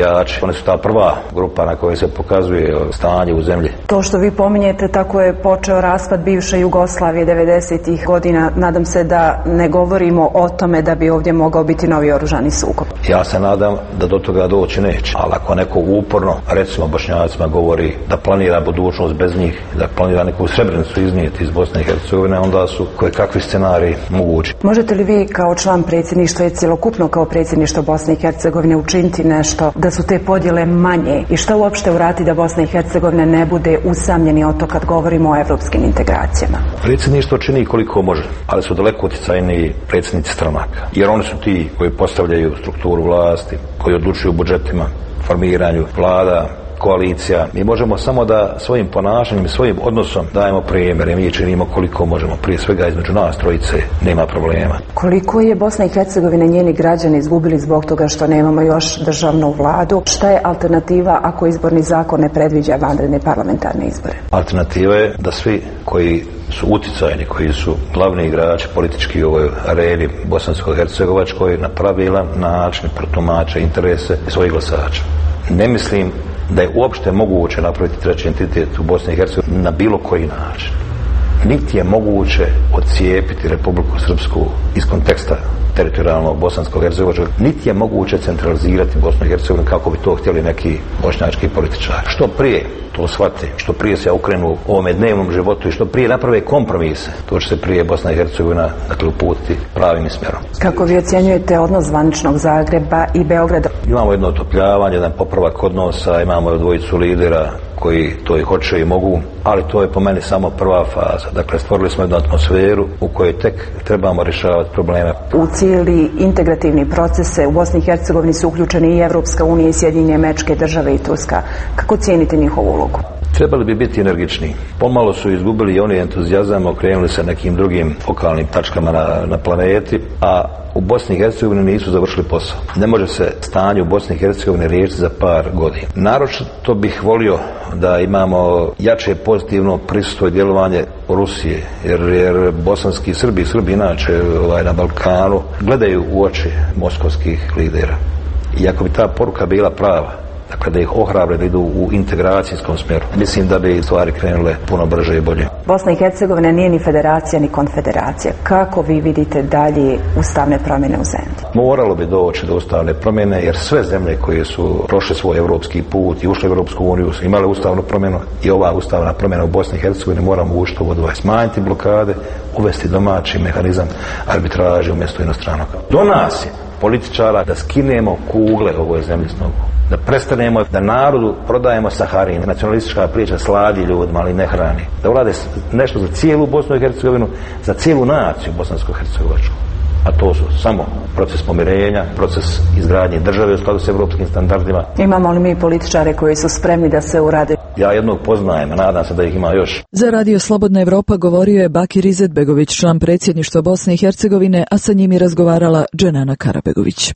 Oni su ta prva grupa na kojoj se pokazuje stanje u zemlji. To što vi pominjete, tako je počeo raspad bivše Jugoslavije devedesetih godina. Nadam se da ne govorimo o tome da bi ovdje mogao biti novi oružani sukob. Ja se nadam da do toga doći neće. Ali ako neko uporno, recimo Bošnjacima, govori da planira budućnost bez njih, da planira neku Srebrenicu iznijeti iz Bosne i Hercegovine, onda su koje kakvi scenariji mogući. Možete li vi kao član predsjedništva i cjelokupno kao predsjedništvo Bosne i Hercegovine učiniti nešto da su te podjele manje i što uopšte urati da Bosna i Hercegovina ne bude usamljeni otok kad govorimo o evropskim integracijama? Predsjedništvo čini koliko može, ali su daleko utjecajniji predsjednici stranaka, jer oni su ti koji postavljaju strukturu vlasti, koji odlučuju o budžetima, formiranju vlada, koalicija. Mi možemo samo da svojim ponašanjem i svojim odnosom dajemo primjer i mi činimo koliko možemo. Prije svega između nas trojice nema problema. Koliko je Bosna i Hercegovina njeni građani izgubili zbog toga što nemamo još državnu vladu? Šta je alternativa ako izborni zakon ne predviđa vanredne parlamentarne izbore? Alternativa je da svi koji su utjecajni, koji su glavni igrači politički u ovoj areni bosansko-hercegovačkoj na pravilan način protumače interese svojih glasača. Ne mislim da je uopšte moguće napraviti treći entitet u Bosni i Hercegovini na bilo koji način. Niti je moguće odcijepiti Republiku Srpsku iz konteksta teritorijalno bosansko-hercegovačkog, niti je moguće centralizirati Bosnu i Hercegovinu kako bi to htjeli neki bošnjački političari. Što prije to shvate, što prije se okrenu ovome dnevnom životu i što prije naprave kompromise, to će se prije Bosna i Hercegovina dakle uputiti pravim smjerom. Kako vi ocjenjujete odnos zvaničnog Zagreba i Beograda? Imamo jedno otopljavanje, jedan popravak odnosa, imamo dvojicu lidera koji to i hoće i mogu, ali to je po meni samo prva faza. Dakle, stvorili smo jednu atmosferu u kojoj tek trebamo rješavati probleme. U cijeli integrativni procese u Bosni i Hercegovini su uključeni i Evropska unija i Sjedinjene Američke Države i Turska. Kako cijenite njihovu ulogu? Trebali bi biti energični. Pomalo su izgubili i oni entuzijazam, okrenuli se nekim drugim fokalnim tačkama na, na planeti, a u Bosni i Hercegovini nisu završili posao. Ne može se stanje u Bosni i Hercegovini riješiti za par godina. Naročito bih volio da imamo jače pozitivno prisustvo i djelovanje Rusije, jer, jer bosanski Srbi i Srbi inače ovaj, na Balkanu gledaju u oči moskovskih lidera. I ako bi ta poruka bila prava, dakle da ih ohrabre da idu u integracijskom smjeru, mislim da bi stvari krenule puno brže i bolje. Bosna i Hercegovina nije ni federacija ni konfederacija. Kako vi vidite dalje ustavne promjene u zemlji? Moralo bi doći do ustavne promjene, jer sve zemlje koje su prošle svoj evropski put i ušle u Europsku uniju su imale ustavnu promjenu i ova ustavna promjena u Bosni i Hercegovini moramo ući u odvaj, smanjiti blokade, uvesti domaći mehanizam arbitraže umjesto inostranog. Do nas je političara da skinemo kugle ovoj zemlji s nogu. Da prestanemo da narodu prodajemo saharin. Nacionalistička priča sladi ljudima, ali ne hrani. Da urade nešto za cijelu Bosnu i Hercegovinu, za cijelu naciju bosansko-hercegovačku. A to su samo proces pomirenja, proces izgradnje države u skladu s evropskim standardima. Imamo li mi političare koji su spremni da se urade? Ja jednog poznajem, a nadam se da ih ima još. Za Radio Slobodna Evropa govorio je Bakir Izetbegović, član predsjedništva Bosne i Hercegovine, a sa njim je razgovarala Dženana Karabegović.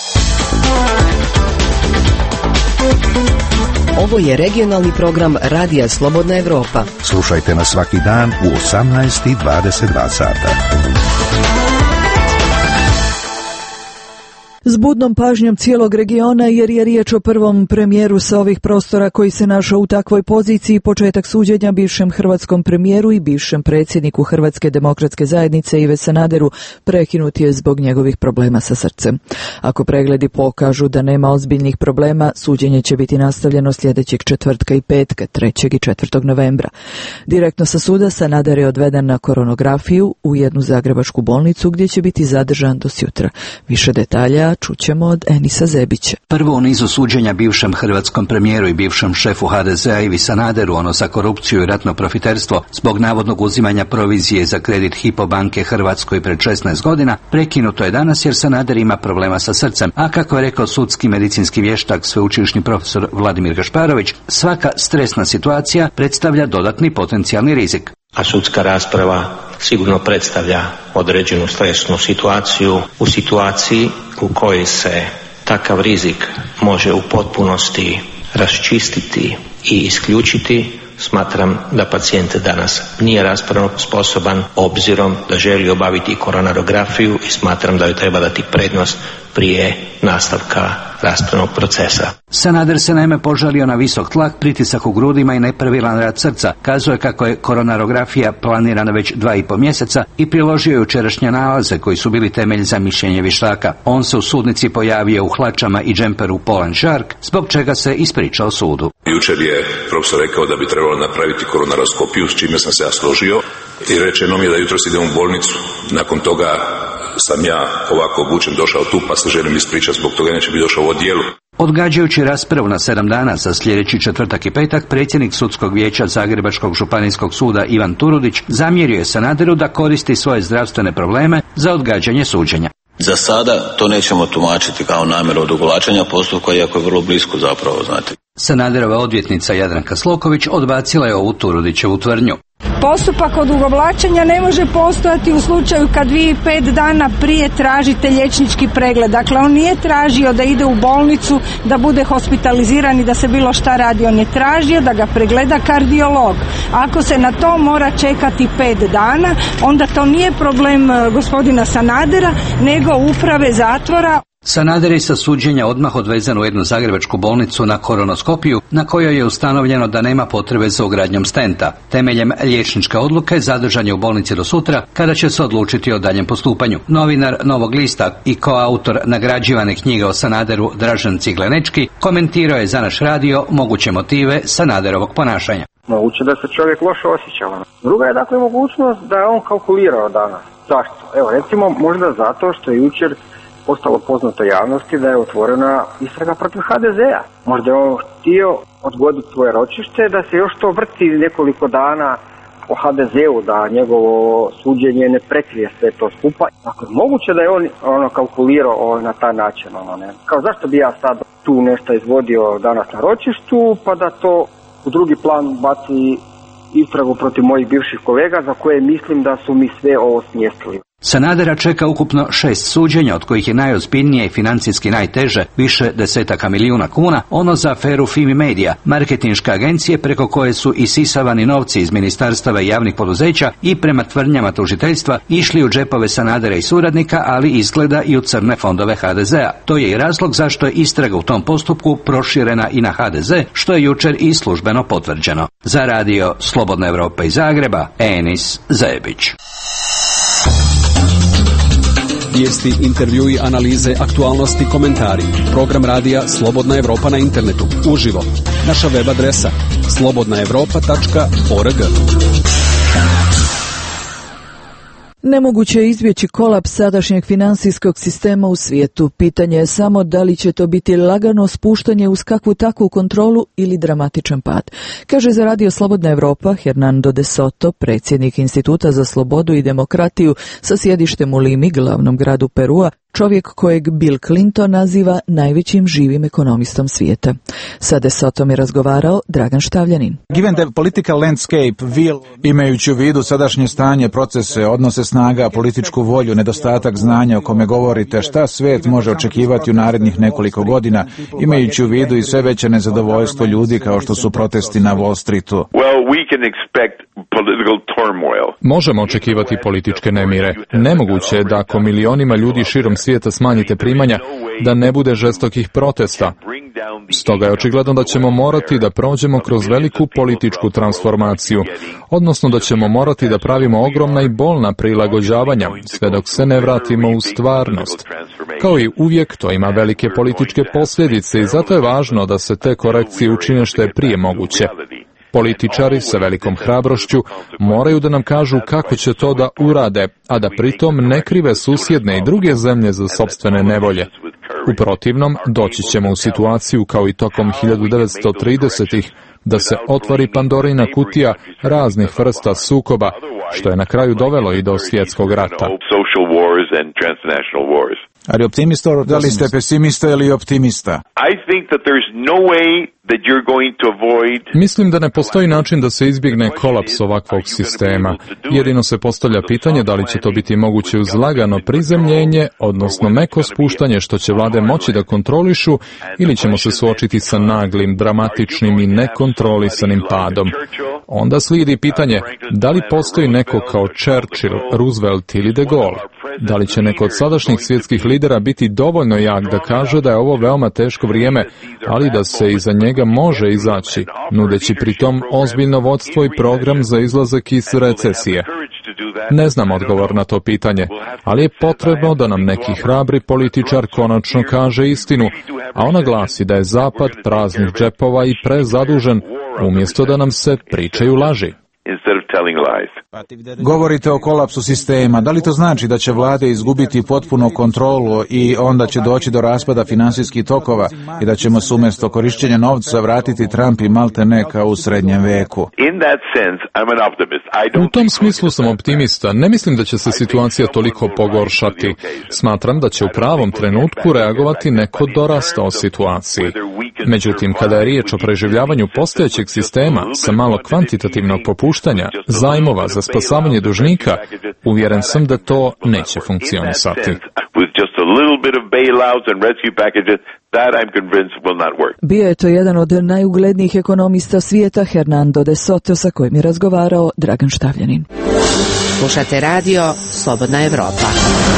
Ovo je regionalni program Radija Slobodna Evropa. Slušajte nas svaki dan u osamnaest i dvadeset dva sata. S budnom pažnjom cijelog regiona, jer je riječ o prvom premijeru sa ovih prostora koji se našao u takvoj poziciji, početak suđenja bivšem hrvatskom premijeru i bivšem predsjedniku Hrvatske demokratske zajednice Ive Sanaderu prekinut je zbog njegovih problema sa srcem. Ako pregledi pokažu da nema ozbiljnih problema, suđenje će biti nastavljeno sljedećeg četvrtka i petka, trećeg i četvrtog novembra. Direktno sa suda Sanader je odveden na koronografiju u jednu zagrebačku bolnicu gdje će biti zadržan do sjutra. Više detalja čućemo od Enisa Zebića. Prvo u nizu suđenja bivšem hrvatskom premijeru i bivšem šefu ha de zea Ivi Sanaderu, ono za korupciju i ratno profiterstvo zbog navodnog uzimanja provizije za kredit Hypo banke Hrvatskoj pred šesnaest godina, prekinuto je danas jer Sanader ima problema sa srcem, a kako je rekao sudski medicinski vještak sveučilišni profesor Vladimir Gašparović, svaka stresna situacija predstavlja dodatni potencijalni rizik. A sudska rasprava sigurno predstavlja određenu stresnu situaciju u situaciji u kojoj se takav rizik može u potpunosti raščistiti i isključiti. Smatram da pacijent danas nije raspravno sposoban obzirom da želi obaviti koronarografiju i smatram da joj treba dati prednost prije nastavka raspravnog procesa. Sanader se naime požalio na visok tlak, pritisak u grudima i nepravilan rad srca. Kazuje kako je koronarografija planirana već dva i po mjeseca i priložio jučerašnje nalaze koji su bili temelj za mišljenje vještaka. On se u sudnici pojavio u hlačama i džemperu Polan Shark, zbog čega se ispričao sudu. Jučer je profesor rekao da bi trebalo napraviti koronaroskopiju, s čime sam se ja složio, i rečeno mi je da jutros idem u bolnicu. Nakon toga sam ja ovako obučen došao tu, pa se želim ispričati zbog toga, neće biti došao u odjelu. Odgađajući raspravu na sedam dana za sljedeći četvrtak i petak, predsjednik Sudskog vijeća Zagrebačkog županijskog suda Ivan Turudić zamjerio je Sanaderu da koristi svoje zdravstvene probleme za odgađanje suđenja. Za sada to nećemo tumačiti kao namjeru odugovlačenja postupka, iako je vrlo blisko zapravo, znate. Sanaderova odvjetnica Jadranka Sloković odbacila je ovu Turudićevu tvrdnju. Postupak odugovlačenja ne može postojati u slučaju kad vi pet dana prije tražite liječnički pregled. Dakle, on nije tražio da ide u bolnicu, da bude hospitaliziran i da se bilo šta radi. On je tražio da ga pregleda kardiolog. Ako se na to mora čekati pet dana, onda to nije problem gospodina Sanadera, nego uprave zatvora. Sanader je sa suđenja odmah odvezen u jednu zagrebačku bolnicu na koronoskopiju, na kojoj je ustanovljeno da nema potrebe za ugradnjom stenta. Temeljem liječničke odluke zadržan je u bolnici do sutra, kada će se odlučiti o daljem postupanju. Novinar Novog lista i koautor nagrađivane knjige o Sanaderu Dražen Ciglenečki komentirao je za naš radio moguće motive Sanaderovog ponašanja. Moguće da se čovjek loše osjećao. Druga je dakle mogućnost da je on kalkulirao danas. Zašto? Evo recimo možda zato što je jučer postalo poznato javnosti da je otvorena istraga protiv ha de zea. Možda je on htio odgoditi svoje ročište da se još to vrti nekoliko dana o ha de zeu, da njegovo suđenje ne prekrije sve to skupa. Dakle, moguće da je on ono kalkulirao na taj način. Ono, ne. Kao zašto bi ja sad tu nešto izvodio danas na ročištu, pa da to u drugi plan baci istragu protiv mojih bivših kolega za koje mislim da su mi sve ovo smjestili. Sanadera čeka ukupno šest suđenja, od kojih je najozbiljnije i financijski najteže, više desetaka milijuna kuna, ono za aferu Fimi Media, marketinške agencije preko koje su isisavani novci iz ministarstava i javnih poduzeća i prema tvrdnjama tužiteljstva išli u džepove Sanadera i suradnika, ali izgleda i u crne fondove ha de zea. To je i razlog zašto je istraga u tom postupku proširena i na ha de ze, što je jučer i službeno potvrđeno. Za radio Slobodna Evropa iz Zagreba, Enis Zebić. Vijesti, intervjui, analize, aktualnosti, komentari. Program radija Slobodna Evropa na internetu. Uživo. Naša web adresa slobodna evropa tačka org. Nemoguće je izbjeći kolaps sadašnjeg financijskog sistema u svijetu. Pitanje je samo da li će to biti lagano spuštanje uz kakvu takvu kontrolu ili dramatičan pad. Kaže za radio Slobodna Evropa Hernando de Soto, predsjednik Instituta za slobodu i demokratiju sa sjedištem u Limi, glavnom gradu Perua, čovjek kojeg Bill Clinton naziva najvećim živim ekonomistom svijeta. Sa de Sotom je razgovarao Dragan Štavljanin. Given the political landscape will... Imajući u vidu sadašnje stanje, procese, odnose snaga, političku volju, nedostatak znanja o kome govorite, šta svijet može očekivati u narednih nekoliko godina, imajući u vidu i sve veće nezadovoljstvo ljudi kao što su protesti na Wall Streetu. Well, we can expect political turmoil. Možemo očekivati političke nemire. Nemoguće je da ako milionima ljudi širom svijeta smanjite primanja, da ne bude žestokih protesta. Stoga je očigledno da ćemo morati da prođemo kroz veliku političku transformaciju, odnosno da ćemo morati da pravimo ogromna i bolna prilagođavanja, sve dok se ne vratimo u stvarnost. Kao i uvijek, to ima velike političke posljedice i zato je važno da se te korekcije učine što je prije moguće. Političari sa velikom hrabrošću moraju da nam kažu kako će to da urade, a da pritom ne krive susjedne i druge zemlje za sopstvene nevolje. U protivnom, doći ćemo u situaciju kao i tokom hiljadu devetsto tridesetih da se otvori Pandorina kutija raznih vrsta sukoba, što je na kraju dovelo i do svjetskog rata. Ali optimista, da li ste pesimista ili optimista? I think that there's no way Mislim da ne postoji način da se izbjegne kolaps ovakvog sistema. Jedino se postavlja pitanje da li će to biti moguće uz lagano prizemljenje, odnosno meko spuštanje što će vlade moći da kontrolišu, ili ćemo se suočiti sa naglim, dramatičnim i nekontrolisanim padom. Onda slijedi pitanje da li postoji neko kao Churchill, Roosevelt ili de Gaulle. Da li će neko od sadašnjih svjetskih lidera biti dovoljno jak da kaže da je ovo veoma teško vrijeme, ali da se iza njega može izaći, nudeći pritom ozbiljno vodstvo i program za izlazak iz recesije? Ne znam odgovor na to pitanje, ali je potrebno da nam neki hrabri političar konačno kaže istinu, a ona glasi da je Zapad praznih džepova i prezadužen, umjesto da nam se pričaju laži. Govorite o kolapsu sistema. Da li to znači da će vlade izgubiti potpuno kontrolu i onda će doći do raspada finansijskih tokova i da ćemo se umjesto korišćenja novca vratiti Trump i maltene kao u srednjem veku? U tom smislu sam optimista. Ne mislim da će se situacija toliko pogoršati. Smatram da će u pravom trenutku reagovati neko dorastao situaciji. Međutim, kada je riječ o preživljavanju postojećeg sistema sa malo kvantitativnog popuštanja, zajmova za spasavanje dužnika, uvjeren sam da to neće funkcionisati. Bio je to jedan od najuglednijih ekonomista svijeta, Hernando de Soto, sa kojim je razgovarao Dragan Štavljanin. Slušate radio Slobodna Evropa.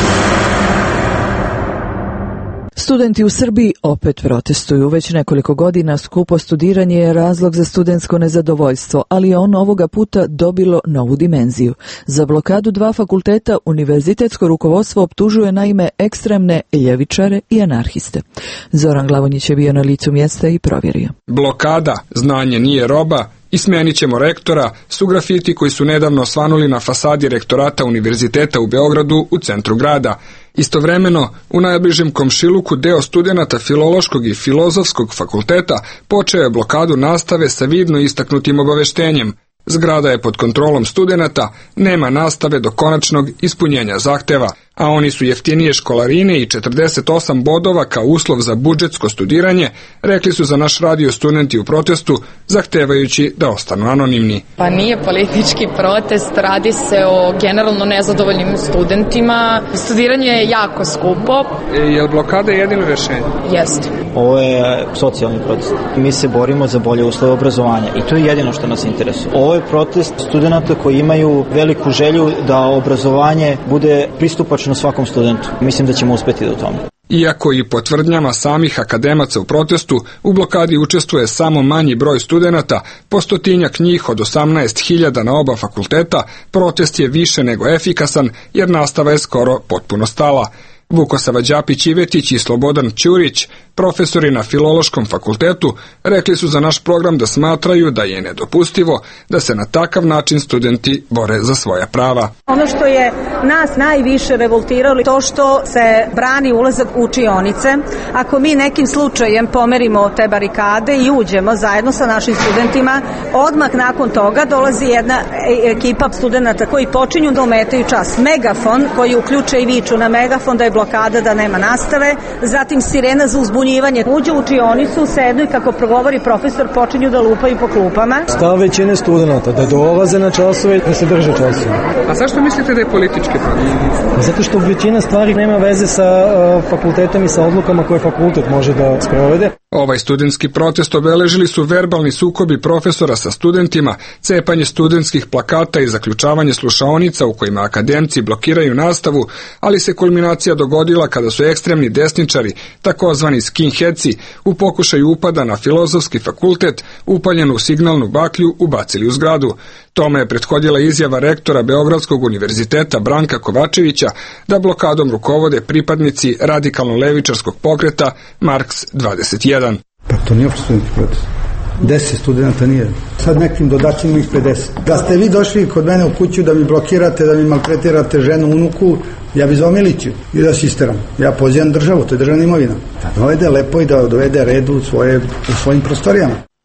Studenti u Srbiji opet protestuju. Već nekoliko godina skupo studiranje je razlog za studentsko nezadovoljstvo, ali je on ovoga puta dobilo novu dimenziju. Za blokadu dva fakulteta univerzitetsko rukovodstvo optužuje naime ekstremne ljevičare i anarhiste. Zoran Glavonjić je bio na licu mjesta i provjerio. Blokada, znanje nije roba, i smijenit ćemo rektora su grafiti koji su nedavno osvanuli na fasadi rektorata Univerziteta u Beogradu u centru grada. Istovremeno, u najbližem komšiluku deo studenata Filološkog i Filozofskog fakulteta počeo je blokadu nastave sa vidno istaknutim obaveštenjem. Zgrada je pod kontrolom studenata, nema nastave do konačnog ispunjenja zahteva, a oni su jeftinije školarine i četrdeset osam bodova kao uslov za budžetsko studiranje, rekli su za naš radio studenti u protestu, zahtevajući da ostanu anonimni. Pa nije politički protest, radi se o generalno nezadovoljnim studentima. Studiranje je jako skupo. E, je li blokada jedino rješenje? Jeste. Ovo je socijalni protest. Mi se borimo za bolje uslove obrazovanja i to je jedino što nas interesuje. Ovo je protest studenta koji imaju veliku želju da obrazovanje bude pristupačno svakom studentu. Mislim da ćemo uspjeti do tome. Iako i po tvrdnjama samih akademaca u protestu, u blokadi učestvuje samo manji broj studenata, po stotinjak njih od osamnaest hiljada na oba fakulteta, protest je više nego efikasan jer nastava je skoro potpuno stala. Vukosava Đapić-Ivetić i Slobodan Ćurić, profesori na Filološkom fakultetu, rekli su za naš program da smatraju da je nedopustivo da se na takav način studenti bore za svoja prava. Ono što je nas najviše revoltiralo to što se brani ulazak u učionice. Ako mi nekim slučajem pomerimo te barikade i uđemo zajedno sa našim studentima, odmah nakon toga dolazi jedna ekipa studenata koji počinju da ometaju čas. Megafon koji uključe i viču na megafon da je blokada, da nema nastave, zatim sirena za uzbunjivanje. Uđe u učionicu, sednu i kako progovori profesor počinju da lupaju po klupama. Stav većine studenta da dolaze na časove, da se drže časove. A zašto mislite da je politički protest? Zato što većina stvari nema veze sa uh, fakultetom i sa odlukama koje fakultet može da sprovede. Ovaj studentski protest obeležili su verbalni sukobi profesora sa studentima, cepanje studentskih plakata i zaključavanje slušaonica u kojima akademci blokiraju nastavu, ali se kulminacija dogodila kada su ekstremni desničari, takozvani skinheadsi, u pokušaju upada na Filozofski fakultet upaljenu signalnu baklju ubacili u zgradu. Tome je prethodila izjava rektora Beogradskog univerziteta Branka Kovačevića da blokadom rukovode pripadnici radikalno-levičarskog pokreta Marks dvadeset jedan. Pa to nije studentski protest. deset studenta nije. Sad nekim dodaćemo ih pedeset. Da ste vi došli kod mene u kuću da mi blokirate, da mi maltretirate ženu, unuku, ja bi zvao miliciju i da se isteram. Ja pozivam državu, to je državna imovina. Da dovede lepo i da dovede redu u, svoje, u svojim prostorijama.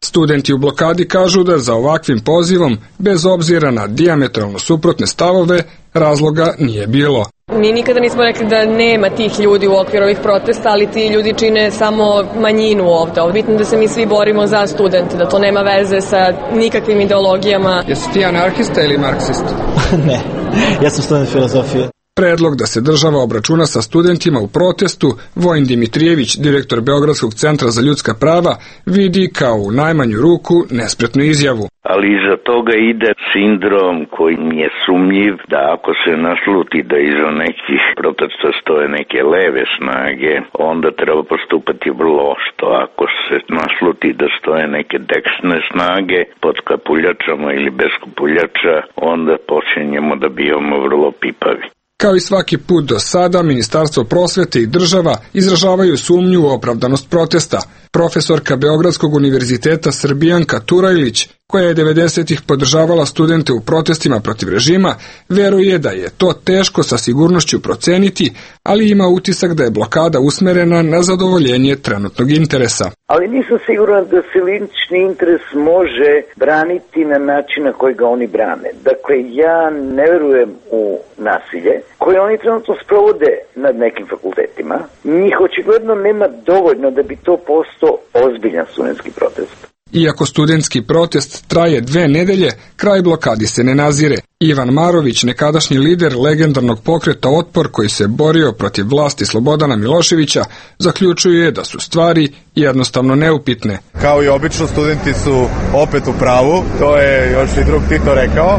Studenti u blokadi kažu da za ovakvim pozivom, bez obzira na dijametralno suprotne stavove, razloga nije bilo. Mi nikada nismo rekli da nema tih ljudi u okviru ovih protesta, ali ti ljudi čine samo manjinu ovde. Bitno da se mi svi borimo za studente, da to nema veze sa nikakvim ideologijama. Jesi ti anarhista ili marksista? Ne, ja sam student filozofije. Predlog da se država obračuna sa studentima u protestu Vojin Dimitrijević, direktor Beogradskog centra za ljudska prava, vidi kao u najmanju ruku nespretnu izjavu. Ali iza toga ide sindrom koji mi je sumnjiv da ako se nasluti da iza nekih protesta stoje neke leve snage, onda treba postupati vrlo oštro. Ako se nasluti da stoje neke desne snage pod kapuljačama ili bez kapuljača, onda počinjemo da bivamo vrlo pipavi. Kao i svaki put do sada, Ministarstvo prosvete i država izražavaju sumnju u opravdanost protesta. Profesorka Beogradskog univerziteta Srbijanka Turajlić, koja je devedesetih podržavala studente u protestima protiv režima, veruje da je to teško sa sigurnošću proceniti, ali ima utisak da je blokada usmerena na zadovoljenje trenutnog interesa. Ali nisam siguran da se lični interes može braniti na način na koji ga oni brane. Dakle, ja ne verujem u nasilje koje oni trenutno sprovode nad nekim fakultetima. Njih očigledno nema dovoljno da bi to postao ozbiljan studentski protest. Iako studentski protest traje dve nedelje, kraj blokadi se ne nazire. Ivan Marović, nekadašnji lider legendarnog pokreta Otpor koji se borio protiv vlasti Slobodana Miloševića, zaključuje da su stvari jednostavno neupitne. Kao i obično, studenti su opet u pravu, to je još i drug Tito rekao.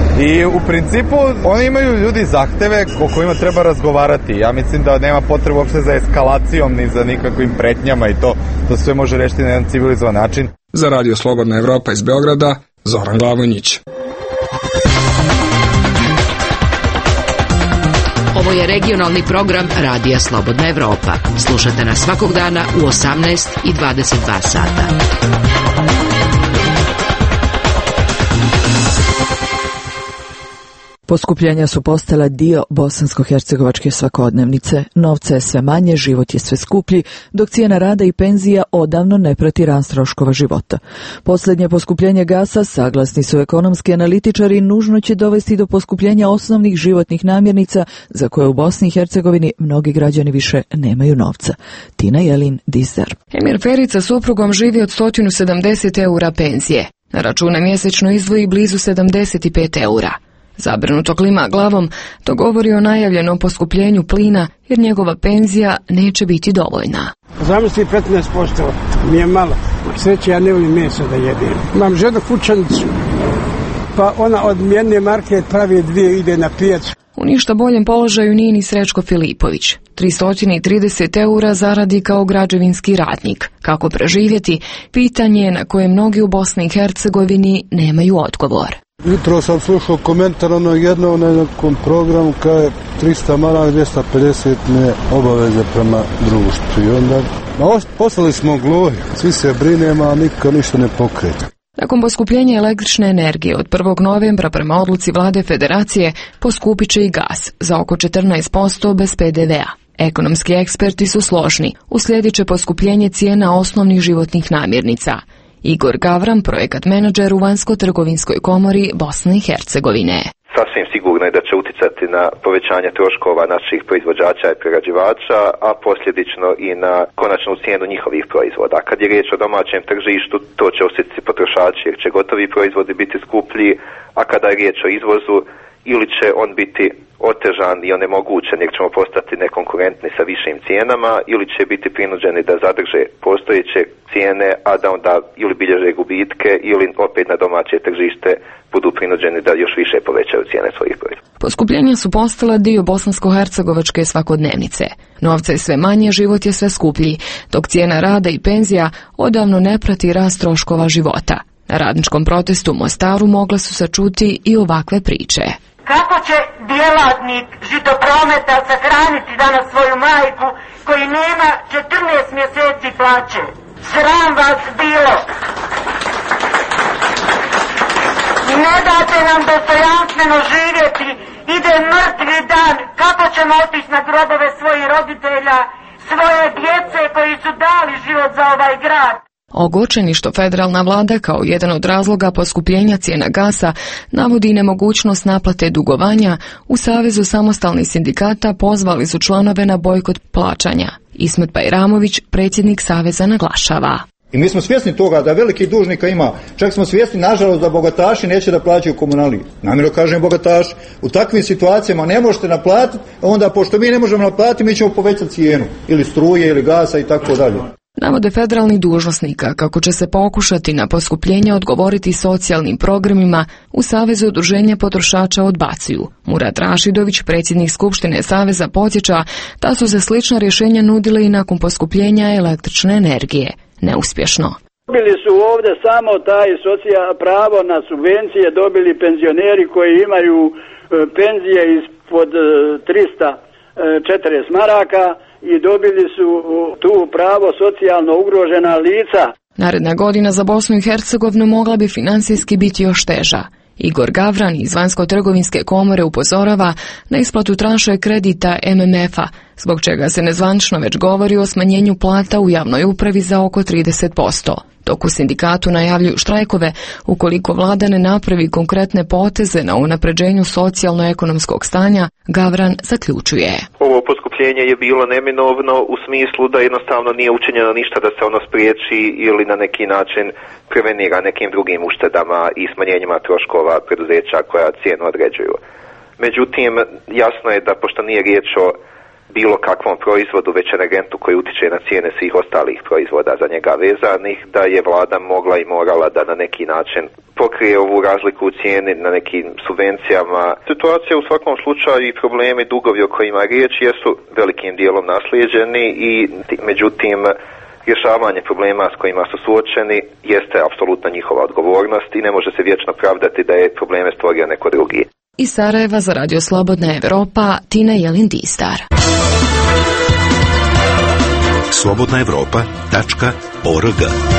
I u principu oni imaju ljudi zahteve o kojima treba razgovarati. Ja mislim da nema potrebe uopšte za eskalacijom ni za nikakvim pretnjama i to, to sve može rešiti na jedan civilizovan način. Za Radio Slobodna Evropa iz Beograda, Zoran Glavonjić. Ovo je regionalni program Radija Slobodna Evropa. Slušate nas svakog dana u osamnaest i dvadeset dva sata. Poskupljenja su postala dio bosansko-hercegovačke svakodnevnice. Novca je sve manje, život je sve skuplji, dok cijena rada i penzija odavno ne prati rast troškova života. Posljednje poskupljenje gasa, saglasni su ekonomski analitičari, nužno će dovesti do poskupljenja osnovnih životnih namirnica za koje u Bosni i Hercegovini mnogi građani više nemaju novca. Tina Jelin, Dizer. Emir Perić sa suprugom živi od sto sedamdeset eura penzije. Na račune mjesečno izdvoji blizu sedamdeset pet eura. Zabrinuto klima glavom, to govori o najavljenom poskupljenju plina jer njegova penzija neće biti dovoljna. Zamisli petnaest posto, mi je malo. Sreće, ja ne volim meso da jedem. Imam ženu kućanicu, pa ona od jedne marke pravi dvije, ide na pijacu. U ništa boljem položaju nije ni Srećko Filipović. tristo trideset eura zaradi kao građevinski radnik. Kako preživjeti, pitanje je na koje mnogi u Bosni i Hercegovini nemaju odgovor. Jutro sam slušao komentar ono jedno na nekom programu kao trista maraka, dvjesto pedeset ne obaveze prema društvu. I onda ma, poslali smo gloji, svi se brinemo, a niko ništa ne pokreće. Nakon poskupljenja električne energije od prvog novembra prema odluci vlade federacije poskupit će i gas za oko četrnaest posto bez pe de vea. Ekonomski eksperti su složni, uslijedit će poskupljenje cijena osnovnih životnih namirnica. Igor Gavran, projekat menadžer u Vanjsko-trgovinskoj komori Bosne i Hercegovine. Sasvim sigurno je da će uticati na povećanje troškova naših proizvođača i prerađivača, a posljedično i na konačnu cijenu njihovih proizvoda. Kad je riječ o domaćem tržištu, to će osjetiti potrošači jer će gotovi proizvodi biti skuplji, a kada je riječ o izvozu, ili će on biti otežan i onemogućen jer ćemo postati nekonkurentni sa višim cijenama, ili će biti prinuđeni da zadrže postojeće cijene, a da onda ili bilježe gubitke ili opet na domaće tržište budu prinuđeni da još više povećaju cijene svojih proizvoda. Poskupljenja su postala dio bosansko-hercegovačke svakodnevnice. Novca je sve manje, život je sve skuplji, dok cijena rada i penzija odavno ne prati rast troškova života. Na radničkom protestu u Mostaru mogla su se čuti i ovakve priče. Kako će djelatnik žitoprometa sahraniti danas svoju majku koji nema četrnaest mjeseci plaće? Sram vas bilo! Ne date nam dostojanstveno živjeti, ide mrtvi dan, kako ćemo otići na grobove svojih roditelja, svoje djece koji su dali život za ovaj grad? Ogorčeni što federalna vlada kao jedan od razloga poskupljenja cijena gasa navodi nemogućnost naplate dugovanja, u Savezu samostalnih sindikata pozvali su članove na bojkot plaćanja. Ismet Bajramović, predsjednik Saveza, naglašava. I mi smo svjesni toga da veliki dužnika ima, čak smo svjesni nažalost da bogataši neće da plaćaju komunaliju. Namjerno kažem bogataši, u takvim situacijama ne možete naplatiti, onda pošto mi ne možemo naplatiti, mi ćemo povećati cijenu, ili struje, ili gasa i tako dalje. Navode federalnih dužnosnika kako će se pokušati na poskupljenje odgovoriti socijalnim programima, u Savezu udruženja potrošača odbacuju. Murat Rašidović, predsjednik Skupštine Saveza, podsjeća da su se slična rješenja nudile i nakon poskupljenja električne energije. Neuspješno. Dobili su ovdje samo taj socijal pravo na subvencije, dobili penzioneri koji imaju e, penzije ispod e, trista četrdeset maraka i dobili su tu pravo socijalno ugrožena lica. Naredna godina za Bosnu i Hercegovinu mogla bi financijski biti još teža. Igor Gavran iz Vanjsko-trgovinske komore upozorava na isplatu tranše kredita M M F-a, zbog čega se nezvanično već govori o smanjenju plata u javnoj upravi za oko trideset posto. Dok u sindikatu najavljuju štrajkove ukoliko vlada ne napravi konkretne poteze na unapređenju socijalno-ekonomskog stanja, Gavran zaključuje. Ovo poskupljenje je bilo neminovno u smislu da jednostavno nije učinjeno ništa da se ono spriječi ili na neki način prevenira nekim drugim uštedama i smanjenjima troškova preduzeća koja cijenu određuju. Međutim, jasno je da pošto nije riječ o bilo kakvom proizvodu, već energentu koji utiče na cijene svih ostalih proizvoda za njega vezanih, da je vlada mogla i morala da na neki način pokrije ovu razliku u cijeni na nekim subvencijama. Situacija u svakom slučaju i problemi, dugovi o kojima je riječ jesu velikim dijelom naslijeđeni i međutim rješavanje problema s kojima su suočeni jeste apsolutno njihova odgovornost i ne može se vječno pravdati da je probleme stvorio neko drugi. Iz Sarajeva za Radio Slobodna Evropa, Tina Jelin-Distar. slobodna evropa tačka org.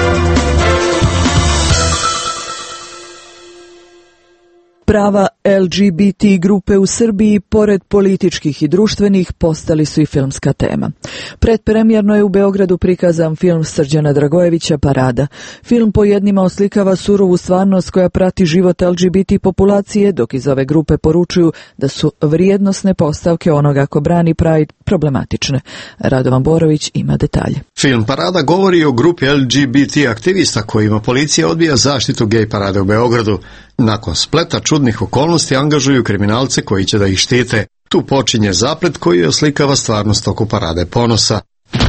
Prava L G B T grupe u Srbiji, pored političkih i društvenih, postali su i filmska tema. Predpremjerno je u Beogradu prikazan film Srđana Dragojevića Parada. Film po jednima oslikava surovu stvarnost koja prati život L G B T populacije, dok iz ove grupe poručuju da su vrijednosne postavke onoga ko brani Pride problematične. Radovan Borović ima detalje. Film Parada govori o grupi L G B T aktivista kojima policija odbija zaštitu gej parade u Beogradu. Nakon spleta čudnih okolnosti angažuju kriminalce koji će da ih štite. Tu počinje zaplet koji oslikava stvarnost oko Parade ponosa.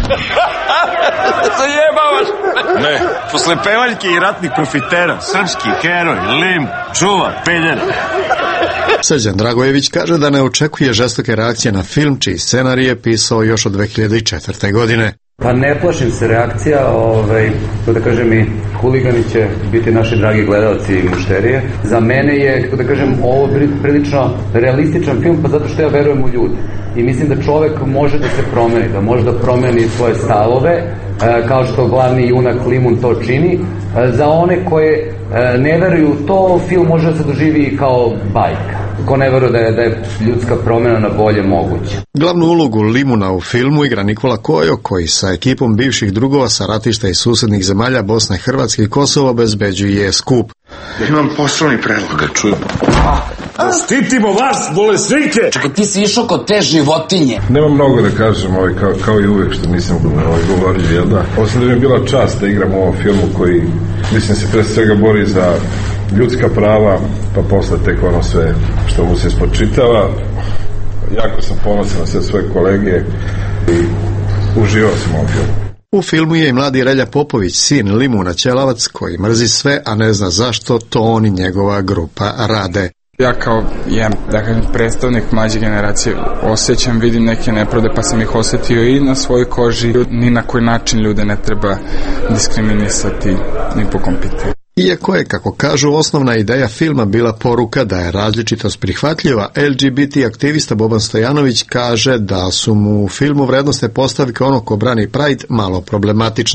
Zajebavaš! Ne, posle pevaljke i ratnih profitera, srpski heroj, lim, čuva, peljer. Srđan Dragojević kaže da ne očekuje žestoke reakcije na film, čiji scenarij je pisao još od dve hiljade četvrte. godine. Pa ne plašim se reakcija, ovaj, kako da kažem i huligani će biti naši dragi gledalci i mušterije. Za mene je, kako da kažem, ovo prilično realističan film, pa zato što ja verujem u ljude. I mislim da čovek može da se promeni, da može da promeni svoje stavove, kao što glavni junak Limun to čini. Za one koje ne veruju u to, film može da se doživi kao bajka. Ko ne veruje da je, da je ljudska promjena na bolje moguća. Glavnu ulogu Limuna u filmu igra Nikola Kojo, koji sa ekipom bivših drugova sa ratišta i susjednih zemalja Bosne, Hrvatske i Kosova obezbeđuje skup. Ja imam poslovni predlog. Da čujem. Da štitimo vas, bolesnike! Čekaj, ti si išao kod te životinje. Nema mnogo da kažem, ovaj, kao, kao i uvijek što nisam ovaj, govorio, jel da? Osim da mi je bila čast da igram u ovom filmu koji, mislim, se pre svega bori za ljudska prava, pa posle tek ono sve što mu se spočitava. Jako sam ponosan na sve svoje kolege i uživao sam u ovom filmu. U filmu je i mladi Relja Popović, sin Limuna Ćelavac, koji mrzi sve, a ne zna zašto to on i njegova grupa rade. Ja kao jedan, da kažem, predstavnik mlađe generacije osjećam, vidim neke nepravde, pa sam ih osjetio i na svojoj koži. Ni na koji način ljude ne treba diskriminisati ni po kom pitanju. Iako je, kako kažu, osnovna ideja filma bila poruka da je različitost prihvatljiva, L G B T aktivista Boban Stojanović kaže da su mu u filmu vrednostne postavke onog ko brani Pride malo problematične.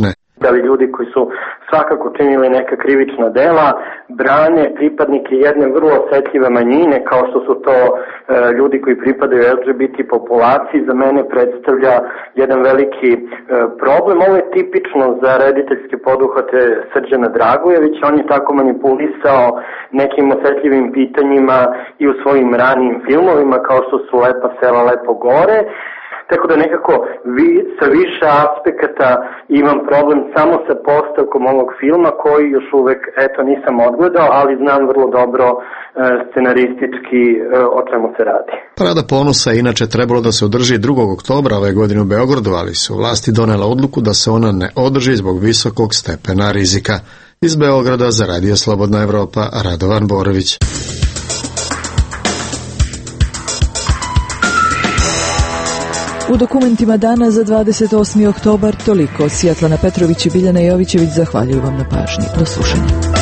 da li ljudi koji su svakako činili neka krivična dela brane pripadnike jedne vrlo osetljive manjine kao što su to e, ljudi koji pripadaju el dži bi ti populaciji, za mene predstavlja jedan veliki e, problem. Ovo je tipično za rediteljske poduhvate Srđana Dragojevića, on je tako manipulisao nekim osetljivim pitanjima i u svojim ranijim filmovima kao što su Lepa sela, lepo gore. Tako da nekako vi, sa više aspekata imam problem samo sa postavkom ovog filma koji još uvek, eto, nisam odgledao, ali znam vrlo dobro e, scenaristički e, o čemu se radi. Parada ponosa je inače trebalo da se održi drugog oktobra ove godine u Beogradu, ali su vlasti donela odluku da se ona ne održi zbog visokog stepena rizika. Iz Beograda za Radio Slobodna Evropa, Radovan Borović. U dokumentima dana za dvadeset osmi oktobar toliko. Sjetlana Petrović i Biljana Jovićević zahvaljuju vam na pažnji. Do slušanja.